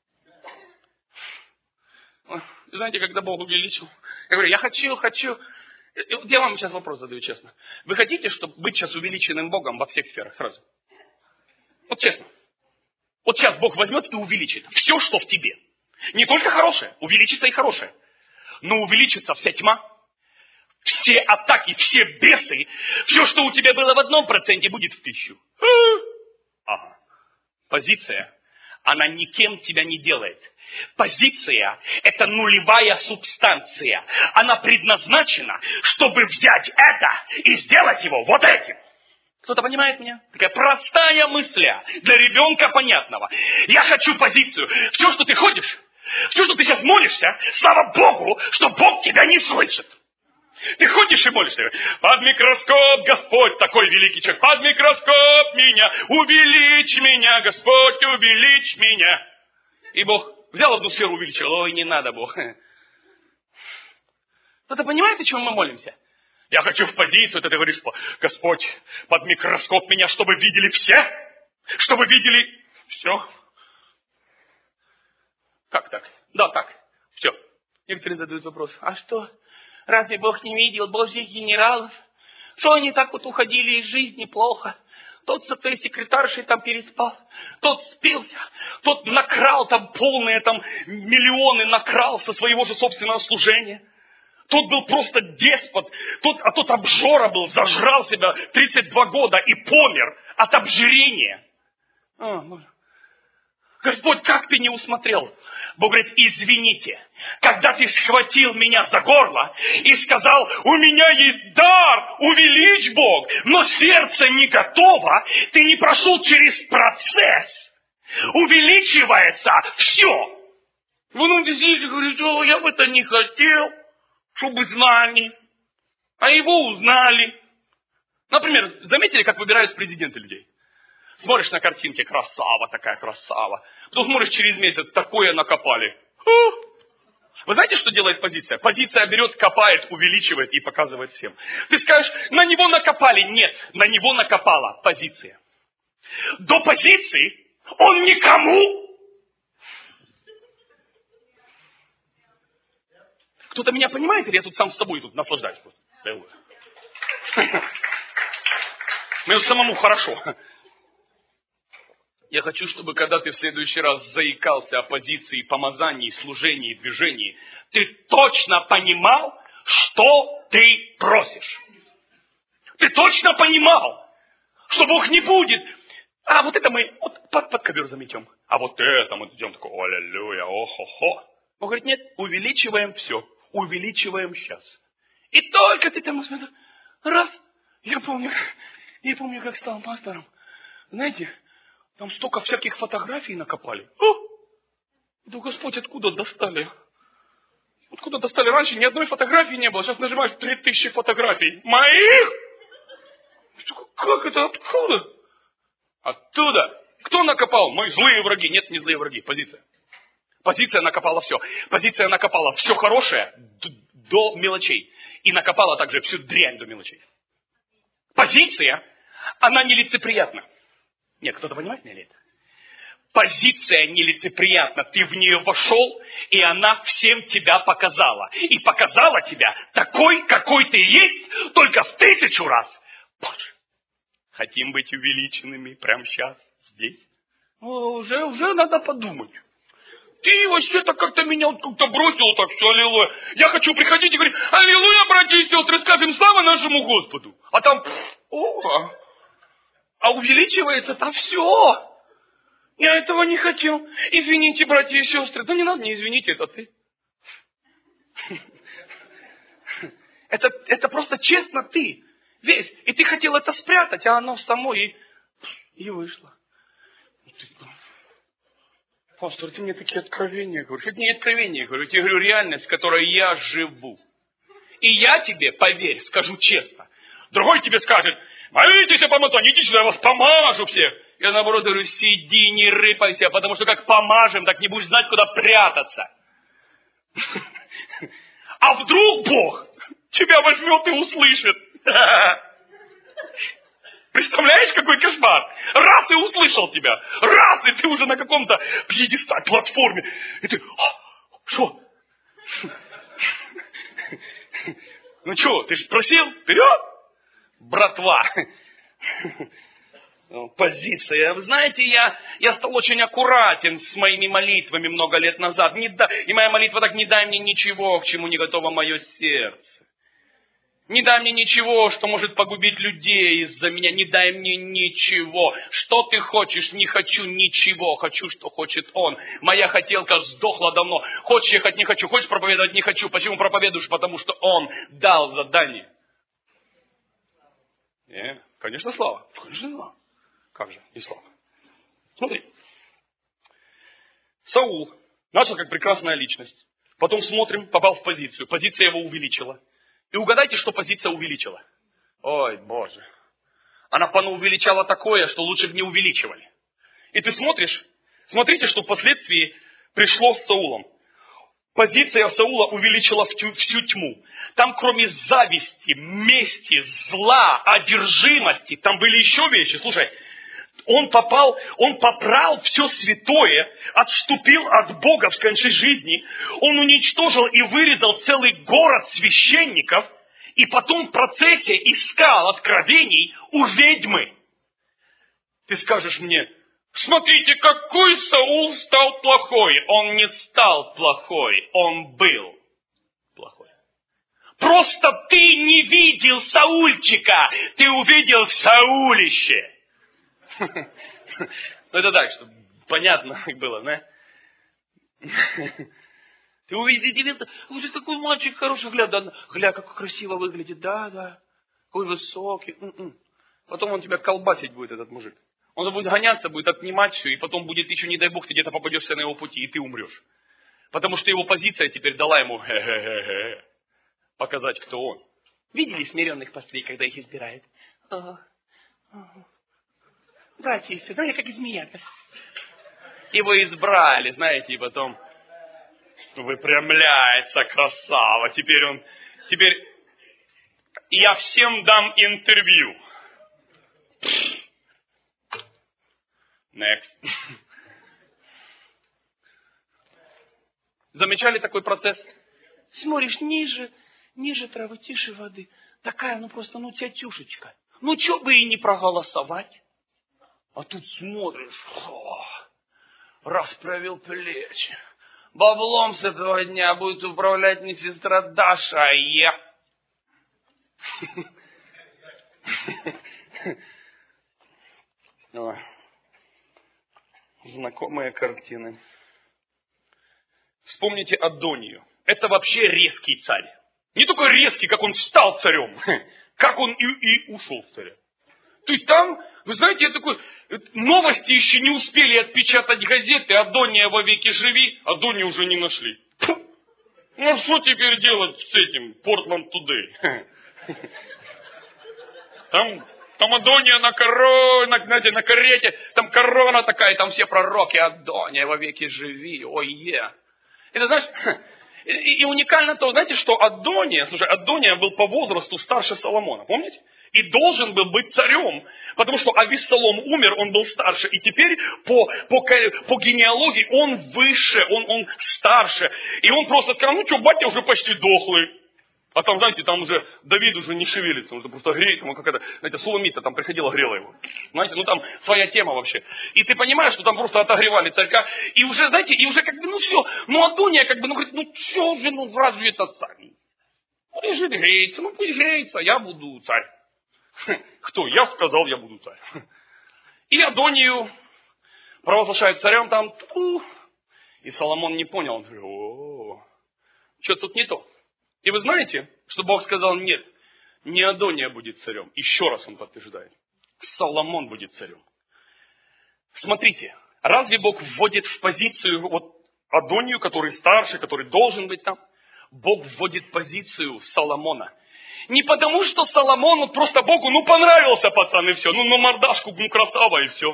Знаете, когда Бог увеличил? Я говорю, я хочу, хочу. Я вам сейчас вопрос задаю честно. Вы хотите, чтобы быть сейчас увеличенным Богом во всех сферах сразу? Вот честно. Вот сейчас Бог возьмет и увеличит все, что в тебе. Не только хорошее, увеличится и хорошее. Но увеличится вся тьма, все атаки, все бесы, все, что у тебя было в одном проценте, будет в тысячу. Ага. Позиция, она никем тебя не делает. Позиция – это нулевая субстанция. Она предназначена, чтобы взять это и сделать его вот этим. Кто-то понимает меня? Такая простая мысль для ребенка понятного. Я хочу позицию. Все, что ты ходишь, все, что ты сейчас молишься, слава Богу, что Бог тебя не слышит. Ты ходишь и молишься. Под микроскоп, Господь, такой великий человек. Под микроскоп меня, увеличь меня, Господь, увеличь меня. И Бог взял одну сферу, увеличил. Ой, не надо, Бог. Кто-то понимает, о чем мы молимся? Я хочу в позицию, ты говоришь, Господь, под микроскоп меня, чтобы видели все, чтобы видели все. Как так? Да, так. Все. Некоторые задают вопрос, а что, разве Бог не видел Божьих генералов? Что они так вот уходили из жизни плохо? Тот со твоей секретаршей там переспал, тот спился, тот накрал там полные там миллионы, накрал со своего же собственного служения. Тот был просто деспот, тот, а тот обжора был, зажрал себя тридцать два года и помер от обжирения. А, Господь, как ты не усмотрел? Бог говорит, извините, когда ты схватил меня за горло и сказал, у меня есть дар, увеличь Бог, но сердце не готово, ты не прошел через процесс, увеличивается все. Вы ну действительно говорите, о, я бы это не хотел. Чтобы знали, а его узнали. Например, заметили, как выбирают президенты людей? Смотришь на картинке, красава такая, красава. Потом смотришь через месяц, такое накопали. Вы знаете, что делает позиция? Позиция берет, копает, увеличивает и показывает всем. Ты скажешь, на него накопали. Нет, на него накопала позиция. До позиции он никому. Кто-то меня понимает, или я тут сам с собой тут наслаждаюсь? Мне самому хорошо. Я хочу, чтобы когда ты в следующий раз заикался о позиции, помазании, служении, движении, ты точно понимал, что ты просишь. Ты точно понимал, что Бог не будет. А вот это мы вот под, под ковер заметем. А вот это мы идем такой, аллилуйя, о-хо-хо. Он говорит, нет, увеличиваем все. Увеличиваем сейчас. И только ты там раз, я помню, я помню, как стал пастором. Знаете, там столько всяких фотографий накопали. О! Да, Господь, откуда достали? Откуда достали? Раньше ни одной фотографии не было. Сейчас нажимаешь три тысячи фотографий. Моих? Как это? Откуда? Оттуда. Кто накопал? Мы злые враги. Нет, не злые враги. Позиция. Позиция накопала все. Позиция накопала все хорошее до мелочей. И накопала также всю дрянь до мелочей. Позиция, она нелицеприятна. Нет, кто-то понимает меня ли это? Позиция нелицеприятна. Ты в нее вошел, и она всем тебя показала. И показала тебя такой, какой ты есть, только в тысячу раз больше. Хотим быть увеличенными прямо сейчас, здесь? О, уже, уже надо подумать. Ты вообще-то как-то меня вот как-то бросил так все, аллилуйя. Я хочу приходить и говорить, аллилуйя, братья и сестры, скажем слава нашему Господу. А там, о, а увеличивается там все. Я этого не хотел. Извините, братья и сестры. Да не надо, не извините, это ты. Это, это просто честно ты. Весь. И ты хотел это спрятать, а оно само и, и вышло. Пастор, ты мне такие откровения говоришь. Это не откровения, говорю. Я тебе говорю реальность, в которой я живу. И я тебе, поверь, скажу честно. Другой тебе скажет, молитесь о помазании, идите, я вас помажу всех. Я наоборот говорю, сиди, не рыпайся, потому что как помажем, так не будешь знать, куда прятаться. А вдруг Бог тебя возьмет и услышит. Представляешь, какой кошмар? Раз и услышал тебя. Раз, и ты уже на каком-то пьедестале, платформе. И ты, что? Ну что, ты же просил? Вперед! Братва. Позиция. Вы знаете, я, я стал очень аккуратен с моими молитвами много лет назад. Не да, и моя молитва так: не дай мне ничего, к чему не готово мое сердце. Не дай мне ничего, что может погубить людей из-за меня. Не дай мне ничего. Что ты хочешь? Не хочу ничего. Хочу, что хочет он. Моя хотелка сдохла давно. Хочешь ехать? Не хочу. Хочешь проповедовать? Не хочу. Почему проповедуешь? Потому что он дал задание. Не, конечно, слава. Конечно, слава. Как же, не слава. Смотри. Саул начал как прекрасная личность. Потом смотрим, попал в позицию. Позиция его увеличила. И угадайте, что позиция увеличила. Ой, Боже. Она понаувеличала такое, что лучше бы не увеличивали. И ты смотришь, смотрите, что впоследствии пришло с Саулом. Позиция Саула увеличила всю, всю тьму. Там кроме зависти, мести, зла, одержимости, там были еще вещи. Слушай, он попал, он попрал все святое, отступил от Бога в конце жизни. Он уничтожил и вырезал целый город священников. И потом в процессе искал откровений у ведьмы. Ты скажешь мне, смотрите, какой Саул стал плохой. Он не стал плохой, он был плохой. Просто ты не видел Саульчика, ты увидел Саулище. Ну это так, чтобы понятно было, да? Ты увидел, вот такой мальчик хороший, гля, да, гля, как красиво выглядит, да, да, какой высокий. М-м. Потом он тебя колбасить будет, этот мужик. Он будет гоняться, будет отнимать все, и потом будет еще, не дай бог, ты где-то попадешься на его пути, и ты умрешь. Потому что его позиция теперь дала ему хе-хе-хе-хе, показать, кто он. Видели смиренных пастырей, когда их избирают? Ага. Ага. Братья и сестры, знаете, как змея-то. Его избрали, знаете, и потом выпрямляется, красава. Теперь он, теперь я всем дам интервью. Next. Замечали такой процесс? Смотришь ниже, ниже травы, тише воды. Такая, ну просто, ну тятюшечка. Ну что бы и не проголосовать. А тут смотришь, о, расправил плечи. Баблом с этого дня будет управлять не сестра Даша, а я. Знакомые картины. Вспомните Адонию. Это вообще резкий царь. Не только резкий, как он стал царем, как он и, и ушел царем. То есть там, вы знаете, я такой, новости еще не успели отпечатать газеты, Адония во веки живи, Адонию уже не нашли. Фу. Ну что теперь делать с этим, Portland Today? Там, там Адония на коро, на, знаете, на карете, там корона такая, там все пророки, Адония во веки живи, ой е. Это знаешь, и, и уникально то, знаете, что Адония, слушай, Адония был по возрасту старше Соломона, помните? И должен был быть царем, потому что Авессалом умер, он был старше. И теперь по, по, по генеалогии он выше, он, он старше. И он просто сказал, ну что, батя уже почти дохлый. А там, знаете, там уже Давид уже не шевелится, он просто греет ему какая-то, знаете, Суламита там приходила, грела его. Знаете, ну там своя тема вообще. И ты понимаешь, что там просто отогревали царька. И уже, знаете, и уже как бы, ну все, ну Адония как бы, ну говорит, ну все же, ну разве это царь? Ну лежит, греется, ну пусть греется, я буду царь. Кто? Я сказал, я буду царь. И Адонию провозглашают царем там. И Соломон не понял. Он говорит, о, что тут не то. И вы знаете, что Бог сказал, нет, не Адония будет царем. Еще раз он подтверждает. Соломон будет царем. Смотрите, разве Бог вводит в позицию вот Адонию, который старше, который должен быть там? Бог вводит позицию Соломона. Не потому, что Соломону просто Богу, ну понравился пацан и все. Ну на мордашку, ну красава и все.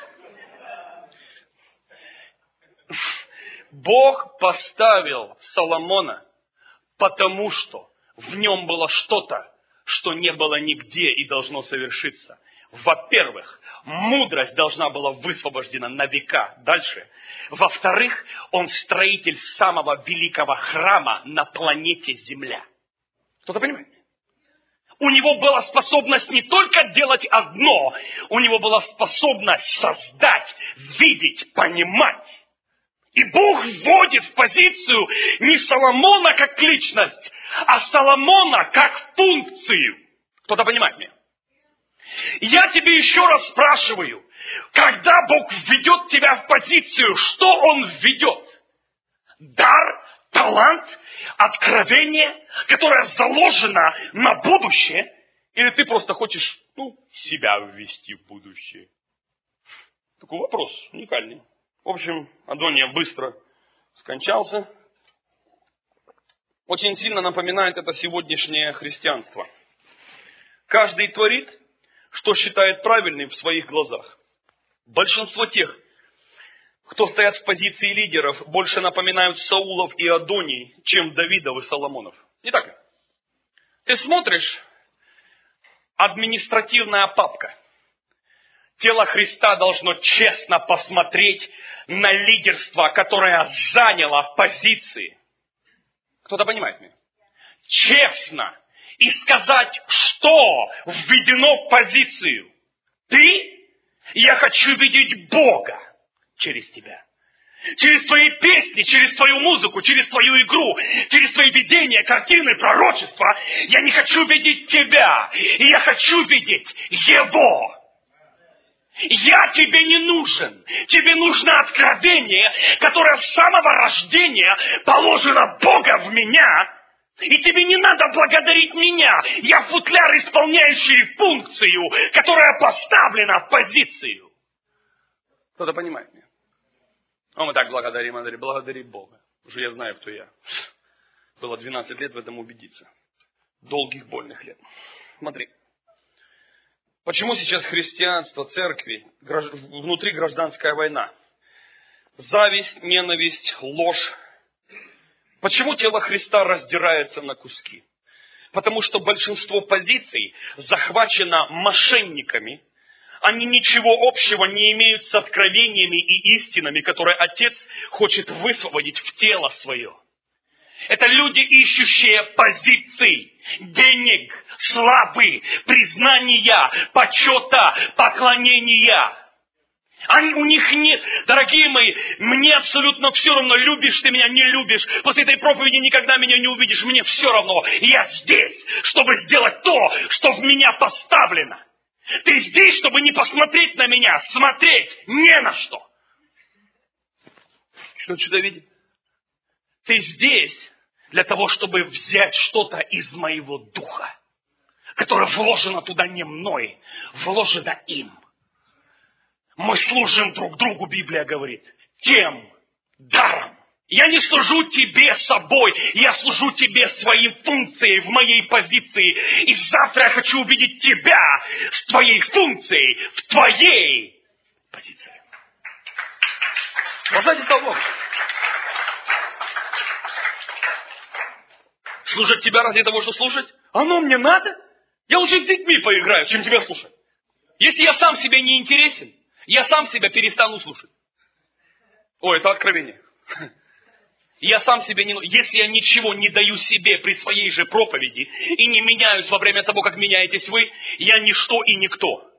Бог поставил Соломона, потому что в нем было что-то, что не было нигде и должно совершиться. Во-первых, мудрость должна была высвобождена на века. Дальше. Во-вторых, он строитель самого великого храма на планете Земля. Кто-то понимает? У него была способность не только делать одно, у него была способность создать, видеть, понимать. И Бог вводит в позицию не Соломона как личность, а Соломона как функцию. Кто-то понимает меня? Я тебе еще раз спрашиваю, когда Бог введет тебя в позицию, что Он введет? Дар, талант, откровение, которое заложено на будущее, или ты просто хочешь, ну, себя ввести в будущее? Такой вопрос уникальный. В общем, Адония быстро скончался. Очень сильно напоминает это сегодняшнее христианство. Каждый творит, что считает правильным в своих глазах. Большинство тех, кто стоят в позиции лидеров, больше напоминают Саулов и Адоний, чем Давидов и Соломонов. Не так ли? Ты смотришь, административная папка. Тело Христа должно честно посмотреть на лидерство, которое заняло позиции. Кто-то понимает меня? Честно. И сказать, что введено в позицию. Ты? Я хочу видеть Бога через тебя. Через твои песни, через твою музыку, через твою игру, через твои видения, картины, пророчества. Я не хочу видеть тебя. Я хочу видеть Его. Я тебе не нужен. Тебе нужно откровение, которое с самого рождения положено Бога в меня. И тебе не надо благодарить меня. Я футляр, исполняющий функцию, которая поставлена в позицию. Кто-то понимает меня? А мы так благодарим, Андрей, благодари Бога. Уже я знаю, кто я. Было двенадцать лет в этом убедиться. Долгих, больных лет. Смотри. Почему сейчас христианство, церкви, внутри гражданская война? Зависть, ненависть, ложь. Почему тело Христа раздирается на куски? Потому что большинство позиций захвачено мошенниками. Они ничего общего не имеют с откровениями и истинами, которые Отец хочет высвободить в тело свое. Это люди, ищущие позиций, денег, славы, признания, почета, поклонения. Они, у них нет, дорогие мои, мне абсолютно все равно, любишь ты меня, не любишь. После этой проповеди никогда меня не увидишь, мне все равно. Я здесь, чтобы сделать то, что в меня поставлено. Ты здесь, чтобы не посмотреть на меня, смотреть не на что. Что что-то видит? Ты здесь для того, чтобы взять что-то из моего духа, которое вложено туда не мной, вложено им. Мы служим друг другу, Библия говорит, тем даром. Я не служу тебе собой, я служу тебе своей функцией в моей позиции. И завтра я хочу увидеть тебя с твоей функцией в твоей позиции. Уважайте слова. Слушать тебя ради того, что слушать? Оно мне надо? Я лучше с детьми поиграю, чем тебя слушать. Если я сам себе не интересен, я сам себя перестану слушать. О, это откровение. Я сам себе не... Если я ничего не даю себе при своей же проповеди и не меняюсь во время того, как меняетесь вы, я ничто и никто.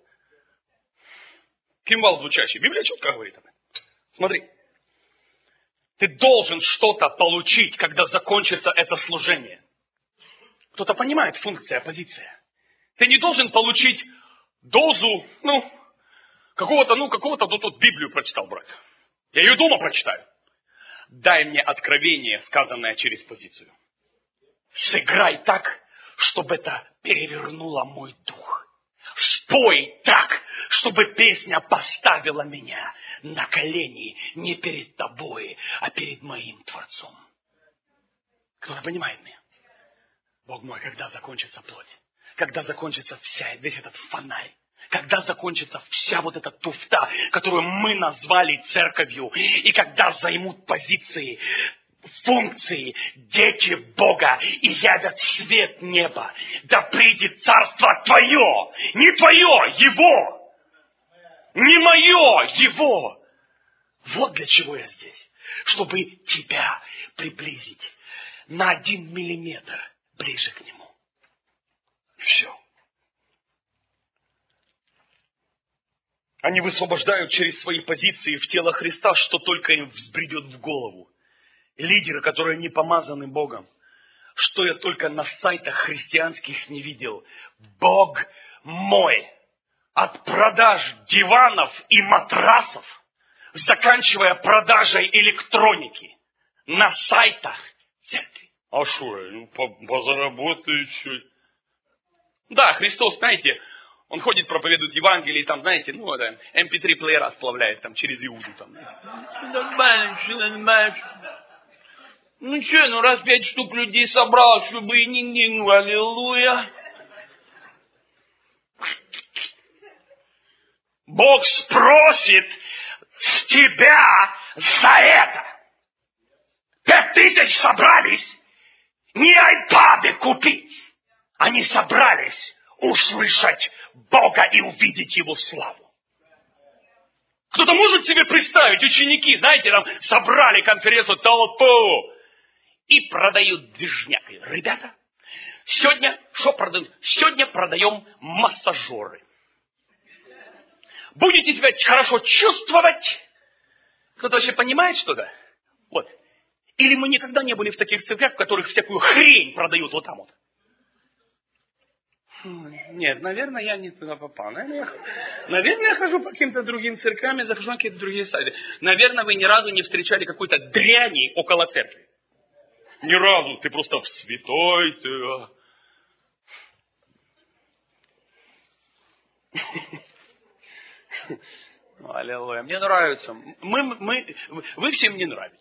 Кимвал звучащий. Библия четко говорит об этом. Смотри. Ты должен что-то получить, когда закончится это служение. Кто-то понимает функция, позиция. Ты не должен получить дозу, ну, какого-то, ну, какого-то, ну, тут Библию прочитал, брат. Я ее дома прочитаю. Дай мне откровение, сказанное через позицию. Сыграй так, чтобы это перевернуло мой дух. Спой так, чтобы песня поставила меня на колени не перед тобой, а перед моим Творцом. Кто-то понимает меня? Бог мой, когда закончится плоть? Когда закончится вся, весь этот фонарь? Когда закончится вся вот эта туфта, которую мы назвали церковью, и когда займут позиции, функции дети Бога и явят свет неба, да придет царство Твое, не Твое, Его, не мое, Его. Вот для чего я здесь, чтобы Тебя приблизить на один миллиметр ближе к Нему. Все. Они высвобождают через свои позиции в тело Христа, что только им взбредет в голову. Лидеры, которые не помазаны Богом. Что я только на сайтах христианских не видел. Бог мой. От продаж диванов и матрасов, заканчивая продажей электроники на сайтах церкви. А что, ну, позаработаю чуть. Да, Христос, знаете, Он ходит, проповедует Евангелие, там, знаете, ну, это, эм пи три плеера сплавляет там через Иуду. Там. Ну что, ну раз пять штук людей собрал, чтобы и не не, ну, аллилуйя. Бог спросит с тебя за это. Пять тысяч собрались не айпады купить. Они собрались услышать Бога и увидеть Его славу. Кто-то может себе представить, ученики, знаете, там собрали конференцию толпу и продают движняк. Ребята, сегодня что продаем? Сегодня продаем массажеры. Будете себя хорошо чувствовать? Кто-то вообще понимает что-то? Вот. Или мы никогда не были в таких церквях, в которых всякую хрень продают вот там вот? Нет, наверное, я не туда попал. Наверное, я, наверное, я хожу по каким-то другим церквям, я захожу на какие-то другие сайты. Наверное, вы ни разу не встречали какой-то дряни около церкви. Ни разу. Ты просто святой. Ты... Аллилуйя. Мне нравится. Мы, мы, вы все мне нравитесь.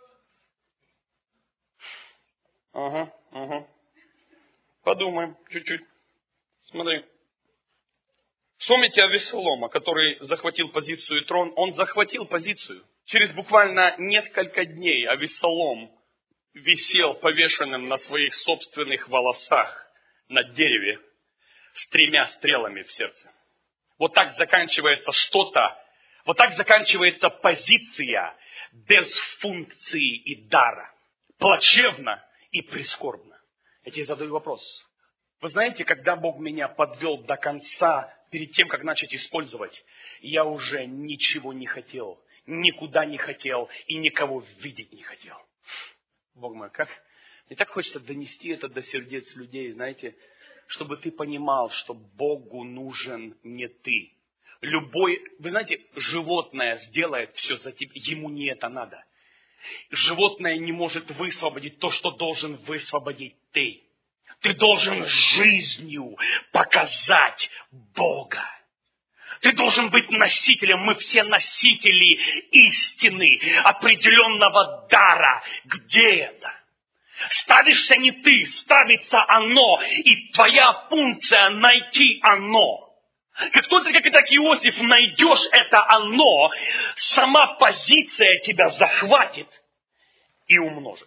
Ага, ага. Подумаем чуть-чуть. Смотри. Вспомните Авессалома, который захватил позицию и трон. Он захватил позицию. Через буквально несколько дней Авессалом висел повешенным на своих собственных волосах на дереве с тремя стрелами в сердце. Вот так заканчивается что-то, вот так заканчивается позиция без функции и дара. Плачевно и прискорбно. Я тебе задаю вопрос. Вы знаете, когда Бог меня подвел до конца, перед тем, как начать использовать, я уже ничего не хотел, никуда не хотел и никого видеть не хотел. Бог мой, как мне так хочется донести это до сердец людей, знаете, чтобы ты понимал, что Богу нужен не ты. Любой, вы знаете, животное сделает все за тебя, ему не это надо. Животное не может высвободить то, что должен высвободить ты. Ты должен жизнью показать Бога. Ты должен быть носителем, мы все носители истины, определенного дара. Где это? Ставишься не ты, ставится оно, и твоя функция найти оно. Как только, как и так Иосиф, найдешь это оно, сама позиция тебя захватит и умножит.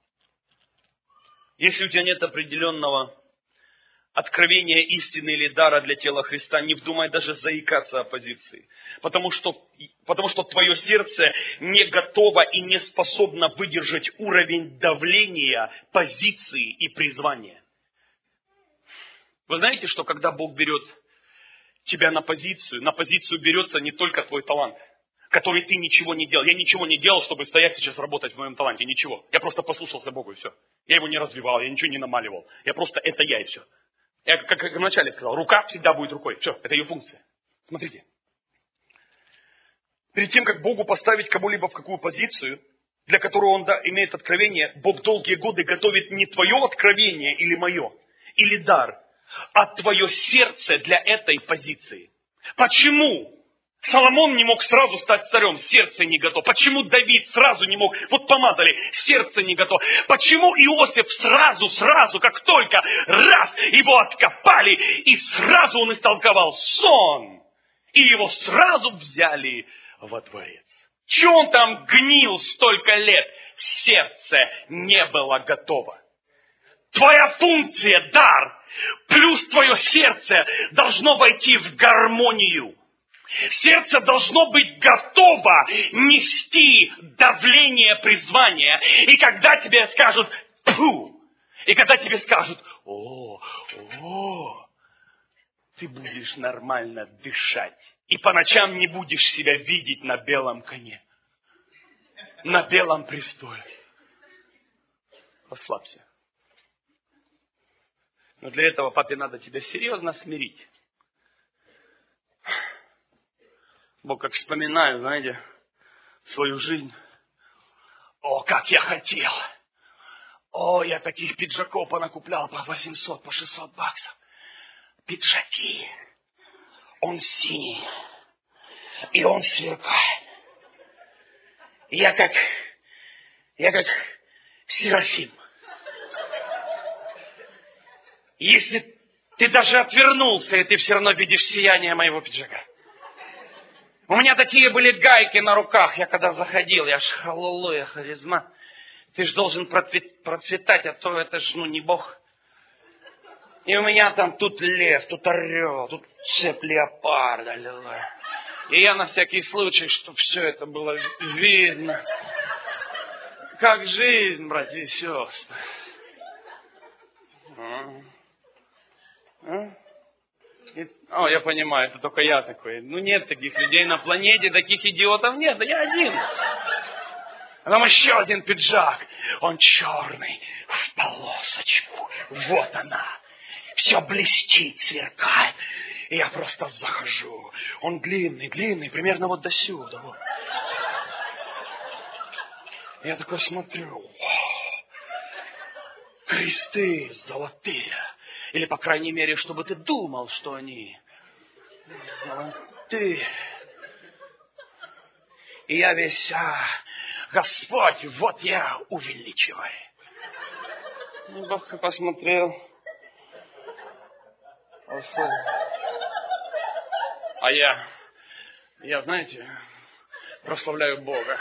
Если у тебя нет определенного откровения истины или дара для тела Христа, не вдумай даже заикаться о позиции. Потому что, потому что твое сердце не готово и не способно выдержать уровень давления, позиции и призвания. Вы знаете, что когда Бог берет тебя на позицию, на позицию берется не только твой талант, который ты ничего не делал. Я ничего не делал, чтобы стоять сейчас работать в моем таланте. Ничего. Я просто послушался Богу и все. Я его не развивал, я ничего не намаливал. Я просто это я и все. Я, как, как вначале сказал, рука всегда будет рукой. Все, это ее функция. Смотрите. Перед тем, как Богу поставить кого-либо в какую позицию, для которой Он да, имеет откровение, Бог долгие годы готовит не твое откровение или мое, или дар, а твое сердце для этой позиции. Почему Соломон не мог сразу стать царем? Сердце не готово. Почему Давид сразу не мог? Вот помазали, сердце не готово. Почему Иосиф сразу, сразу, как только раз его откопали, и сразу он истолковал сон, и его сразу взяли во дворец? Чего он там гнил столько лет? Сердце не было готово. Твоя функция, дар, плюс твое сердце должно войти в гармонию. Сердце должно быть готово нести давление призвания. И когда тебе скажут «пфу», и когда тебе скажут «о, о», ты будешь нормально дышать. И по ночам не будешь себя видеть на белом коне. На белом престоле. Расслабься. Но для этого, папе, надо тебя серьезно смирить. Бог, как вспоминаю, знаете, свою жизнь. О, как я хотел. О, я таких пиджаков понакуплял по восемьсот, по шестьсот баксов. Пиджаки. Он синий. И он сверкает. Я как, я как Серафим. Если ты даже отвернулся, и ты все равно видишь сияние моего пиджака. У меня такие были гайки на руках. Я когда заходил, я ж халлелуя, харизма. Ты ж должен процветать, а то это ж, ну, не Бог. И у меня там тут лес, тут орел, тут цепь леопарда. Аллилуйя. И я на всякий случай, чтобы все это было видно. Как жизнь, братья и сестры. А? А? И, о, я понимаю, это только я такой. Ну, нет таких людей на планете, таких идиотов нет, да я один. А там еще один пиджак. Он черный, в полосочку. Вот она. Все блестит, сверкает. И я просто захожу. Он длинный, длинный, примерно вот до сюда. Вот. Я такой смотрю. Кресты золотые. Или, по крайней мере, чтобы ты думал, что они золотые. И я весь, а, Господь, вот я увеличиваю. Бог посмотрел. А я, я, знаете, прославляю Бога.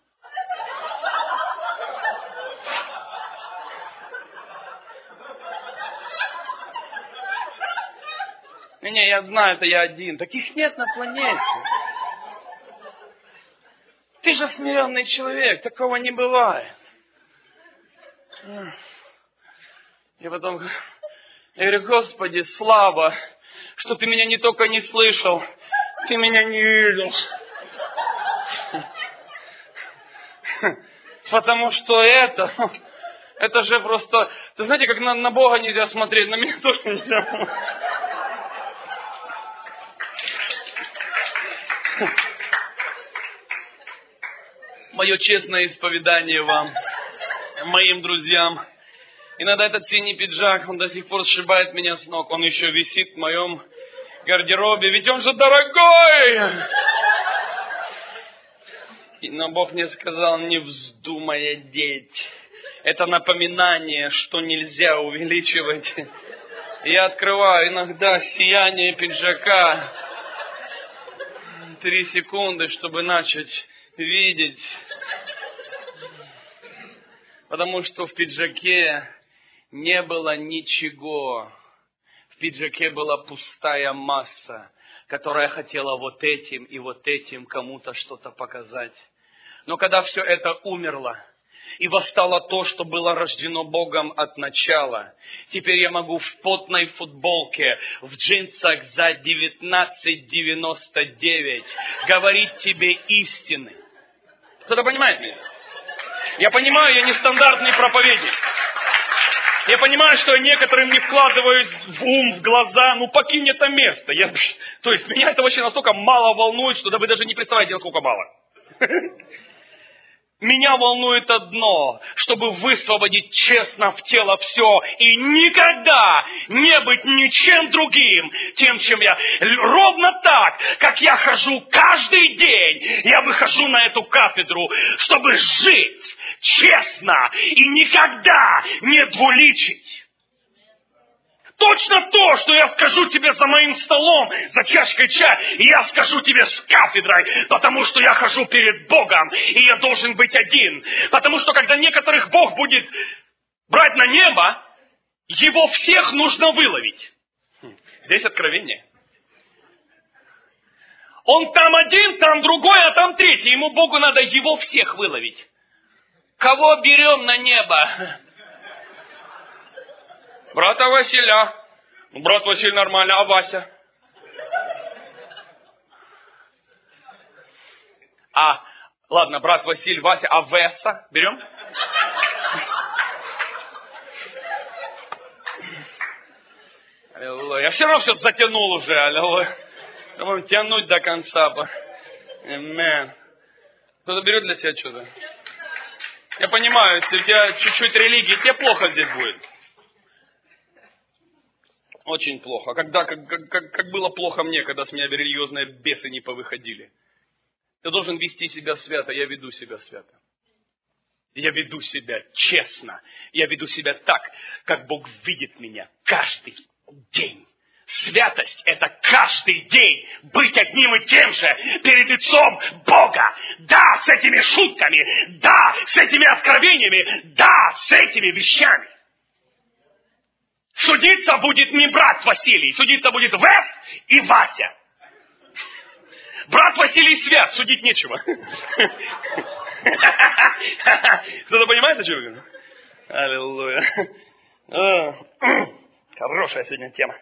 Не, я знаю, это я один. Таких нет на планете. Ты же смиренный человек, такого не бывает. И потом, я говорю, Господи, слава, что ты меня не только не слышал, ты меня не видел. Потому что это, это же просто, ты знаете, как на, на Бога нельзя смотреть, на меня тоже нельзя. Мое честное исповедание вам, моим друзьям. Иногда этот синий пиджак, он до сих пор сшибает меня с ног. Он еще висит в моем гардеробе, ведь он же дорогой. Но Бог мне сказал, не вздумай одеть. Это напоминание, что нельзя увеличивать. Я открываю иногда сияние пиджака. Три секунды, чтобы начать видеть. Потому что в пиджаке не было ничего. В пиджаке была пустая масса, которая хотела вот этим и вот этим кому-то что-то показать. Но когда все это умерло, и восстало то, что было рождено Богом от начала, теперь я могу в потной футболке, в джинсах за девятнадцать девяносто девять говорить тебе истины. Кто-то понимает меня? Я понимаю, я нестандартный проповедник. Я понимаю, что я некоторым не вкладываюсь в ум, в глаза. Ну, покинь это место. Я, то есть, меня это вообще настолько мало волнует, что да вы даже не представляете, насколько мало. Меня волнует одно, чтобы высвободить честно в тело все и никогда не быть ничем другим, тем, чем я. Ровно так, как я хожу каждый день, я выхожу на эту кафедру, чтобы жить честно и никогда не двуличить. Точно то, что я скажу тебе за моим столом, за чашкой чая, я скажу тебе с кафедрой, потому что я хожу перед Богом, и я должен быть один. Потому что когда некоторых Бог будет брать на небо, его всех нужно выловить. Здесь откровение. Он там один, там другой, а там третий. Ему Богу надо его всех выловить. Кого берем на небо? Брата Василя. Брат Василий нормально, а Вася? А, ладно, брат Василь, Вася, а Веса берем? Аллилуйя. Я все равно все затянул уже, аллилуйя. Будем тянуть до конца. Амен. Кто-то берет для себя что-то? Я понимаю, если у тебя чуть-чуть религии, тебе плохо здесь будет. Очень плохо. Когда, как, как, как было плохо мне, когда с меня религиозные бесы не повыходили. Ты должен вести себя свято. Я веду себя свято. Я веду себя честно. Я веду себя так, как Бог видит меня каждый день. Святость – это каждый день быть одним и тем же перед лицом Бога. Да, с этими шутками. Да, с этими откровениями. Да, с этими вещами. Судиться будет не брат Василий. Судиться будет Вес и Вася. Брат Василий свят, судить нечего. Кто-то понимает, о чем я говорю? Аллилуйя. Хорошая сегодня тема.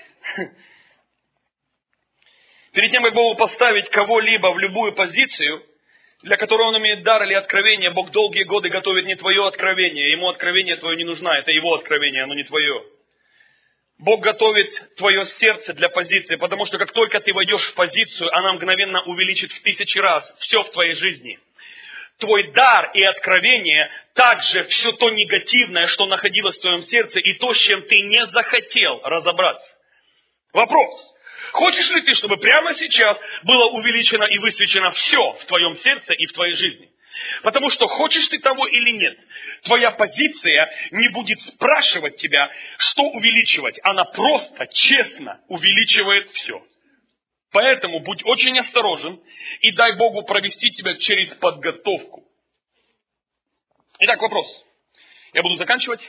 Перед тем, как Богу поставить кого-либо в любую позицию, для которой Он имеет дар или откровение, Бог долгие годы готовит не твое откровение. Ему откровение твое не нужно, это Его откровение, оно не твое. Бог готовит твое сердце для позиции, потому что как только ты войдешь в позицию, она мгновенно увеличит в тысячи раз все в твоей жизни. Твой дар и откровение, также все то негативное, что находилось в твоем сердце, и то, с чем ты не захотел разобраться. Вопрос. Хочешь ли ты, чтобы прямо сейчас было увеличено и высвечено все в твоем сердце и в твоей жизни? Потому что хочешь ты того или нет, твоя позиция не будет спрашивать тебя, что увеличивать. Она просто, честно увеличивает все. Поэтому будь очень осторожен и дай Богу провести тебя через подготовку. Итак, вопрос. Я буду заканчивать.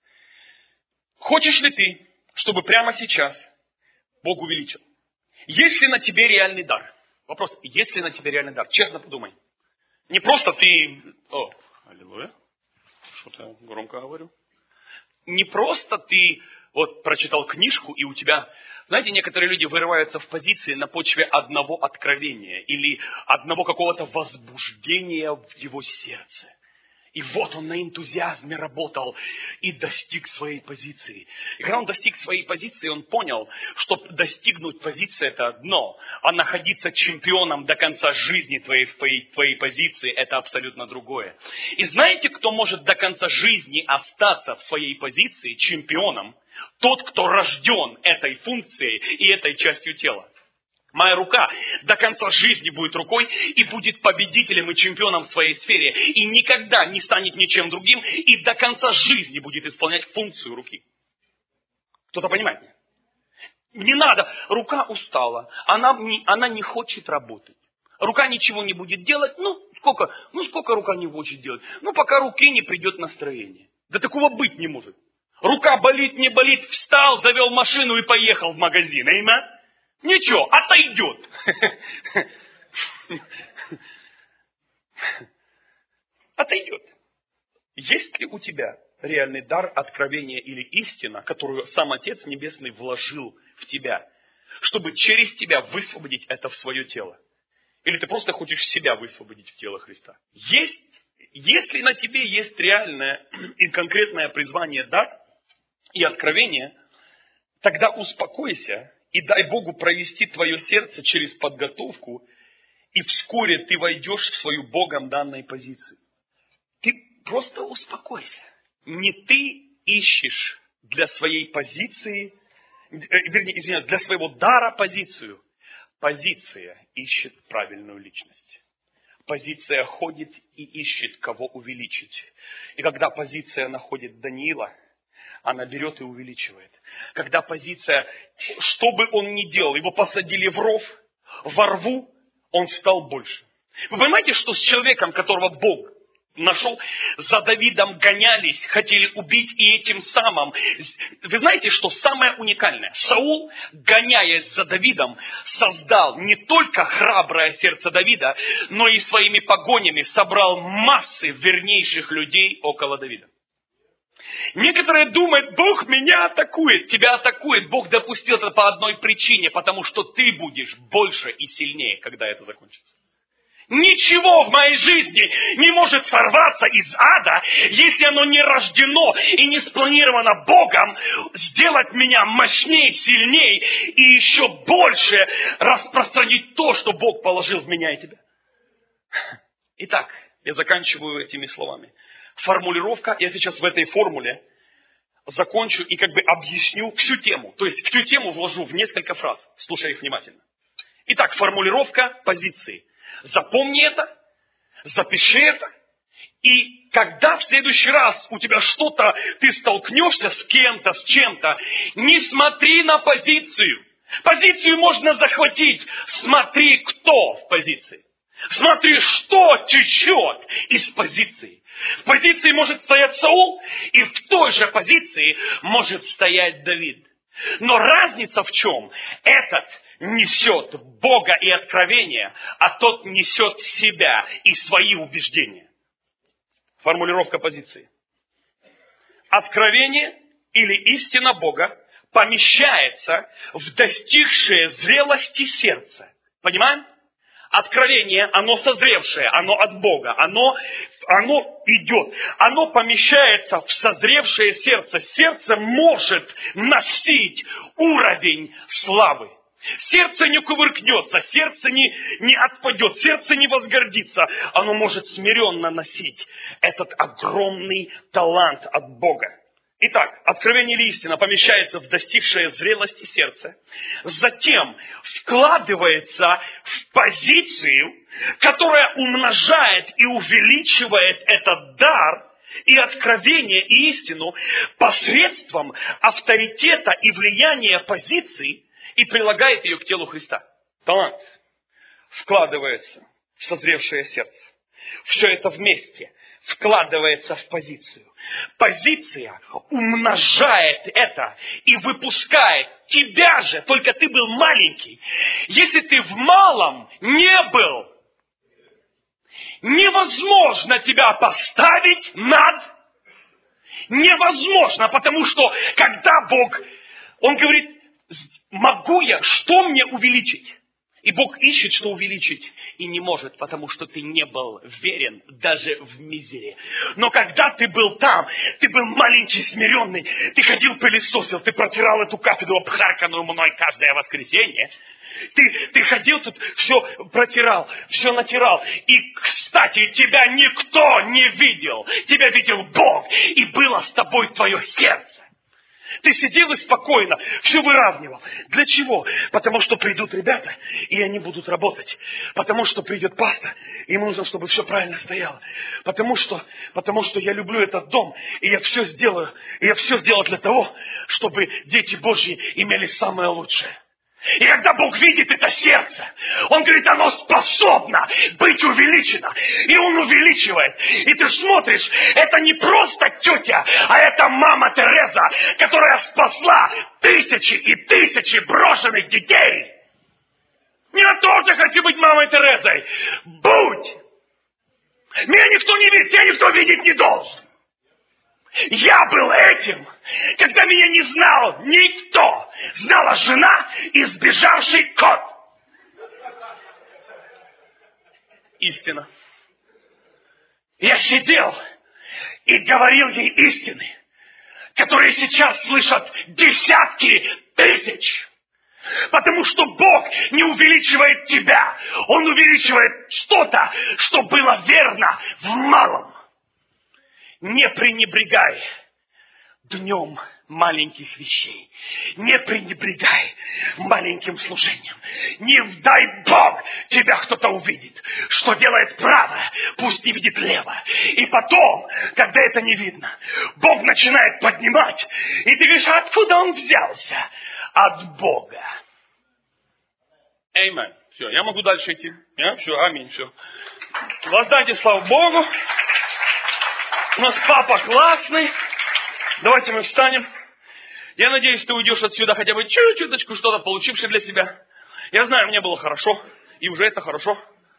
Хочешь ли ты, чтобы прямо сейчас Бог увеличил? Есть ли на тебе реальный дар? Вопрос, есть ли на тебе реальный дар? Честно подумай. Не просто ты... О, аллилуйя. Что-то громко говорю. Не просто ты вот прочитал книжку, и у тебя... Знаете, некоторые люди вырываются в позиции на почве одного откровения или одного какого-то возбуждения в его сердце. И вот он на энтузиазме работал и достиг своей позиции. И когда он достиг своей позиции, он понял, что достигнуть позиции это одно, а находиться чемпионом до конца жизни твоей, твоей, твоей позиции это абсолютно другое. И знаете, кто может до конца жизни остаться в своей позиции чемпионом? Тот, кто рожден этой функцией и этой частью тела. Моя рука до конца жизни будет рукой и будет победителем и чемпионом в своей сфере. И никогда не станет ничем другим. И до конца жизни будет исполнять функцию руки. Кто-то понимает меня? Не надо. Рука устала. Она не, она не хочет работать. Рука ничего не будет делать. Ну сколько, ну, сколько рука не хочет делать? Ну, пока руке не придет настроение. Да такого быть не может. Рука болит, не болит. Встал, завел машину и поехал в магазин. Аминь. Ничего, отойдет. Отойдет. Есть ли у тебя реальный дар, откровения или истина, которую сам Отец Небесный вложил в тебя, чтобы через тебя высвободить это в свое тело? Или ты просто хочешь себя высвободить в тело Христа? Есть, если на тебе есть реальное и конкретное призвание, дар и откровение, тогда успокойся. И дай Богу провести твое сердце через подготовку, и вскоре ты войдешь в свою Богом данную позицию. Ты просто успокойся. Не ты ищешь для своей позиции, вернее, извиняюсь, для своего дара позицию. Позиция ищет правильную личность. Позиция ходит и ищет, кого увеличить. И когда позиция находит Даниила, она берет и увеличивает. Когда позиция, что бы он ни делал, его посадили в ров, во рву, он стал больше. Вы понимаете, что с человеком, которого Бог нашел, за Давидом гонялись, хотели убить, и этим самым... Вы знаете, что самое уникальное? Саул, гоняясь за Давидом, создал не только храброе сердце Давида, но и своими погонями собрал массы вернейших людей около Давида. Некоторые думают, Бог меня атакует, тебя атакует. Бог допустил это по одной причине, потому что ты будешь больше и сильнее, когда это закончится. Ничего в моей жизни не может сорваться из ада, если оно не рождено и не спланировано Богом сделать меня мощнее, сильнее и еще больше распространить то, что Бог положил в меня и тебя. Итак, я заканчиваю этими словами. Формулировка, я сейчас в этой формуле закончу и как бы объясню всю тему. То есть всю тему вложу в несколько фраз. Слушай их внимательно. Итак, формулировка позиции. Запомни это, запиши это. И когда в следующий раз у тебя что-то, ты столкнешься с кем-то, с чем-то, не смотри на позицию. Позицию можно захватить. Смотри, кто в позиции. Смотри, что течет из позиции. В позиции может стоять Саул, и в той же позиции может стоять Давид. Но разница в чем? Этот несет Бога и откровение, а тот несет себя и свои убеждения. Формулировка позиции. Откровение или истина Бога помещается в достигшее зрелости сердца. Понимаем? Откровение, оно созревшее, оно от Бога, оно, оно идет, оно помещается в созревшее сердце. Сердце может носить уровень славы. Сердце не кувыркнется, сердце не, не отпадет, сердце не возгордится. Оно может смиренно носить этот огромный талант от Бога. Итак, откровение или истина помещается в достигшее зрелости сердца, затем вкладывается в позицию, которая умножает и увеличивает этот дар и откровение и истину посредством авторитета и влияния позиции и прилагает ее к телу Христа. Талант вкладывается в созревшее сердце. Все это вместе вкладывается в позицию. Позиция умножает это и выпускает тебя же, только ты был маленький. Если ты в малом не был, невозможно тебя поставить над. Невозможно, потому что когда Бог, Он говорит, могу я, что мне увеличить? И Бог ищет, что увеличить, и не может, потому что ты не был верен даже в мизере. Но когда ты был там, ты был маленький, смиренный, ты ходил пылесосил, ты протирал эту кафедру, обхарканную мной каждое воскресенье. Ты, ты ходил тут, все протирал, все натирал. И, кстати, тебя никто не видел. Тебя видел Бог, и было с тобой твое сердце. Ты сидел и спокойно, все выравнивал. Для чего? Потому что придут ребята, и они будут работать. Потому что придет пастор, и ему нужно, чтобы все правильно стояло. Потому что, потому что я люблю этот дом, и я все сделаю, и я все сделаю для того, чтобы дети Божьи имели самое лучшее. И когда Бог видит это сердце, Он говорит, оно способно быть увеличено. И Он увеличивает. И ты смотришь, это не просто тетя, а это мама Тереза, которая спасла тысячи и тысячи брошенных детей. Я тоже хочу быть мамой Терезой. Будь! Меня никто не видит, тебя никто видеть не должен. Я был этим, когда меня не знал никто. Знала жена и сбежавший кот. Истина. Я сидел и говорил ей истины, которые сейчас слышат десятки тысяч. Потому что Бог не увеличивает тебя. Он увеличивает что-то, что было верно в малом. Не пренебрегай днем маленьких вещей. Не пренебрегай маленьким служением. Не дай Бог тебя кто-то увидит. Что делает правое, пусть не видит левое. И потом, когда это не видно, Бог начинает поднимать. И ты говоришь, откуда он взялся? От Бога. Аминь. Все, я могу дальше идти. Я? Все, аминь, все. Воздайте славу Богу. У нас папа классный. Давайте мы встанем. Я надеюсь, ты уйдешь отсюда хотя бы чуть-чуточку что-то получивший для себя. Я знаю, мне было хорошо. И уже это хорошо.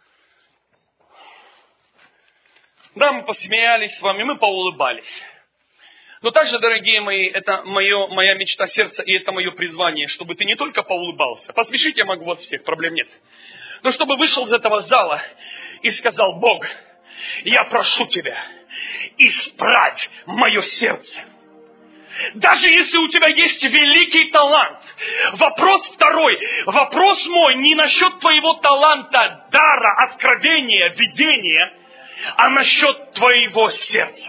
Да, мы посмеялись с вами, мы поулыбались. Но также, дорогие мои, это мое, моя мечта сердца, и это мое призвание, чтобы ты не только поулыбался. Посмешить я могу вас всех, проблем нет. но чтобы вышел из этого зала и сказал: Бог, я прошу Тебя, исправь мое сердце. Даже если у тебя есть великий талант, вопрос второй, вопрос мой не насчет твоего таланта, дара, откровения, видения, а насчет твоего сердца.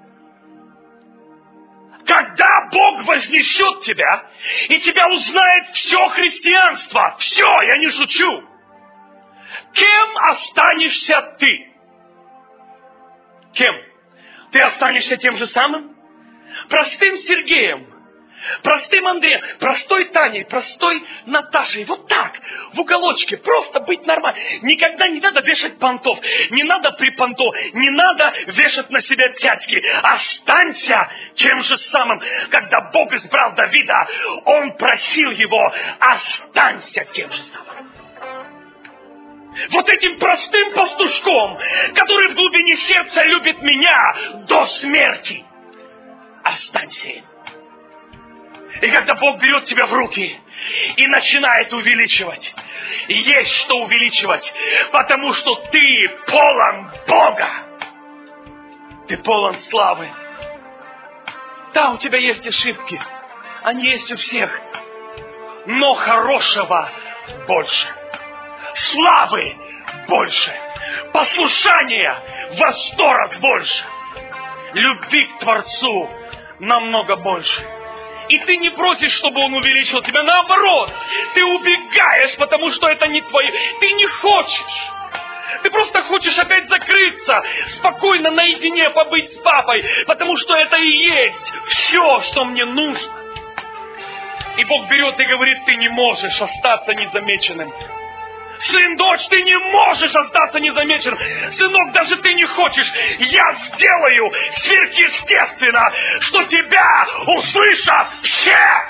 Когда Бог вознесет тебя, и тебя узнает все христианство, все, я не шучу, кем останешься ты? Кем? Ты останешься тем же самым? Простым Сергеем, простым Андреем, простой Таней, простой Наташей. Вот так, в уголочке, просто быть нормальным. Никогда не надо вешать понтов, не надо припонтов, не надо вешать на себя цяцки. Останься тем же самым. Когда Бог избрал Давида, Он просил его: останься тем же самым. Вот этим простым пастушком, который в глубине сердца любит меня до смерти. Останься им. И когда Бог берет тебя в руки и начинает увеличивать, есть что увеличивать, потому что ты полон Бога. Ты полон славы. Да, у тебя есть ошибки. Они есть у всех. Но хорошего больше. Славы больше. Послушания во сто раз больше. Любви к Творцу намного больше. И ты не просишь, чтобы Он увеличил тебя. Наоборот, ты убегаешь, потому что это не твое. Ты не хочешь. Ты просто хочешь опять закрыться, спокойно наедине побыть с папой, потому что это и есть все, что мне нужно. И Бог берет и говорит: ты не можешь остаться незамеченным. Сын, дочь, ты не можешь остаться незамеченным. Сынок, даже ты не хочешь. Я сделаю сверхъестественно, что тебя услышат все.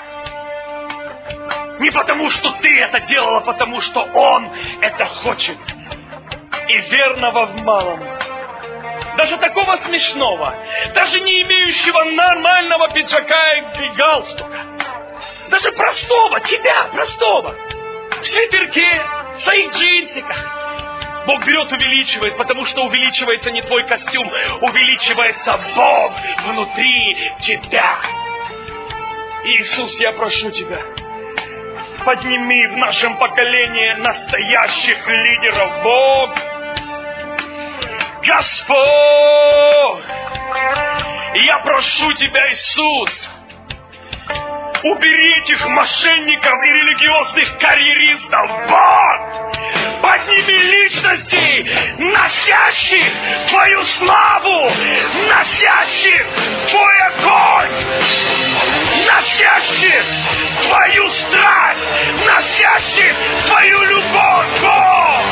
Не потому, что ты это делал, а потому, что Он это хочет. И верного в малом. Даже такого смешного, даже не имеющего нормального пиджака и галстука. Даже простого, тебя, простого. В свитерке, в своих джинсиках. Бог берет, увеличивает, потому что увеличивается не твой костюм, увеличивается Бог внутри тебя. Иисус, я прошу Тебя, подними в нашем поколении настоящих лидеров, Бог. Господь, я прошу Тебя, Иисус, убери этих мошенников и религиозных карьеристов, Бог! Подними личностей, носящих Твою славу, носящих Твой огонь, носящих Твою страсть, носящих Твою любовь, Бог!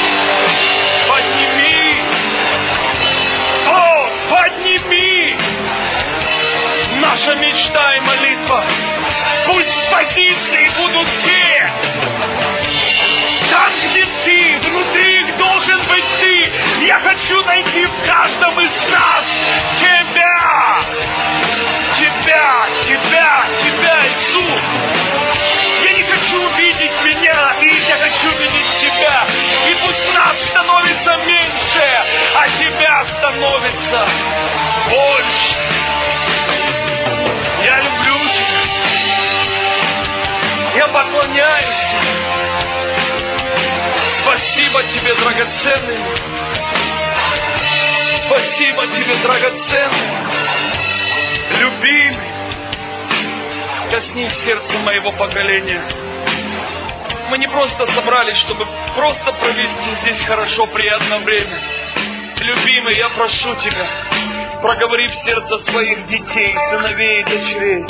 Подними, Бог, подними! Наша мечта и молитва. Пусть позиции будут те. Там, где ты, внутри их должен быть ты. Я хочу найти в каждом из нас Тебя. Тебя, Тебя, Тебя, Иисус. Я не хочу увидеть меня, и я хочу видеть Тебя. И пусть нас становится меньше, а Тебя становится больше. Я люблю Тебя. Я поклоняюсь Тебе. Спасибо Тебе, драгоценный. Спасибо Тебе, драгоценный. Любимый. Коснись сердца моего поколения. Мы не просто собрались, чтобы просто провести здесь хорошо, приятное время. Любимый, я прошу Тебя, проговори в сердце своих детей, сыновей и дочерей.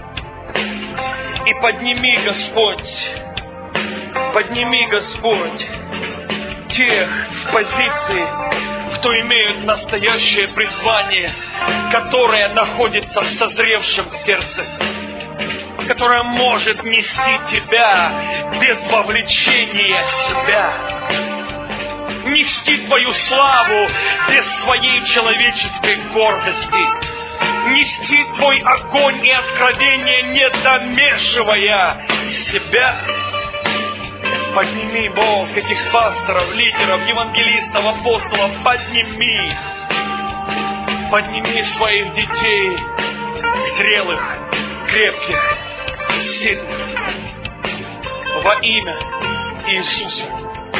И подними, Господь, подними, Господь, тех в позиции, кто имеют настоящее призвание, которое находится в созревшем сердце, которое может нести Тебя без вовлечения себя, нести Твою славу без своей человеческой гордости, нести Твой огонь и откровение, не домешивая себя. Подними, Бог, этих пасторов, лидеров, евангелистов, апостолов, подними. Подними своих детей, зрелых, крепких, сильных. Во имя Иисуса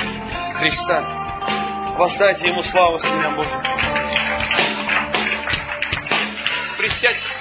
Христа. Воздайте Ему славу, Сына Божия. Присядьте.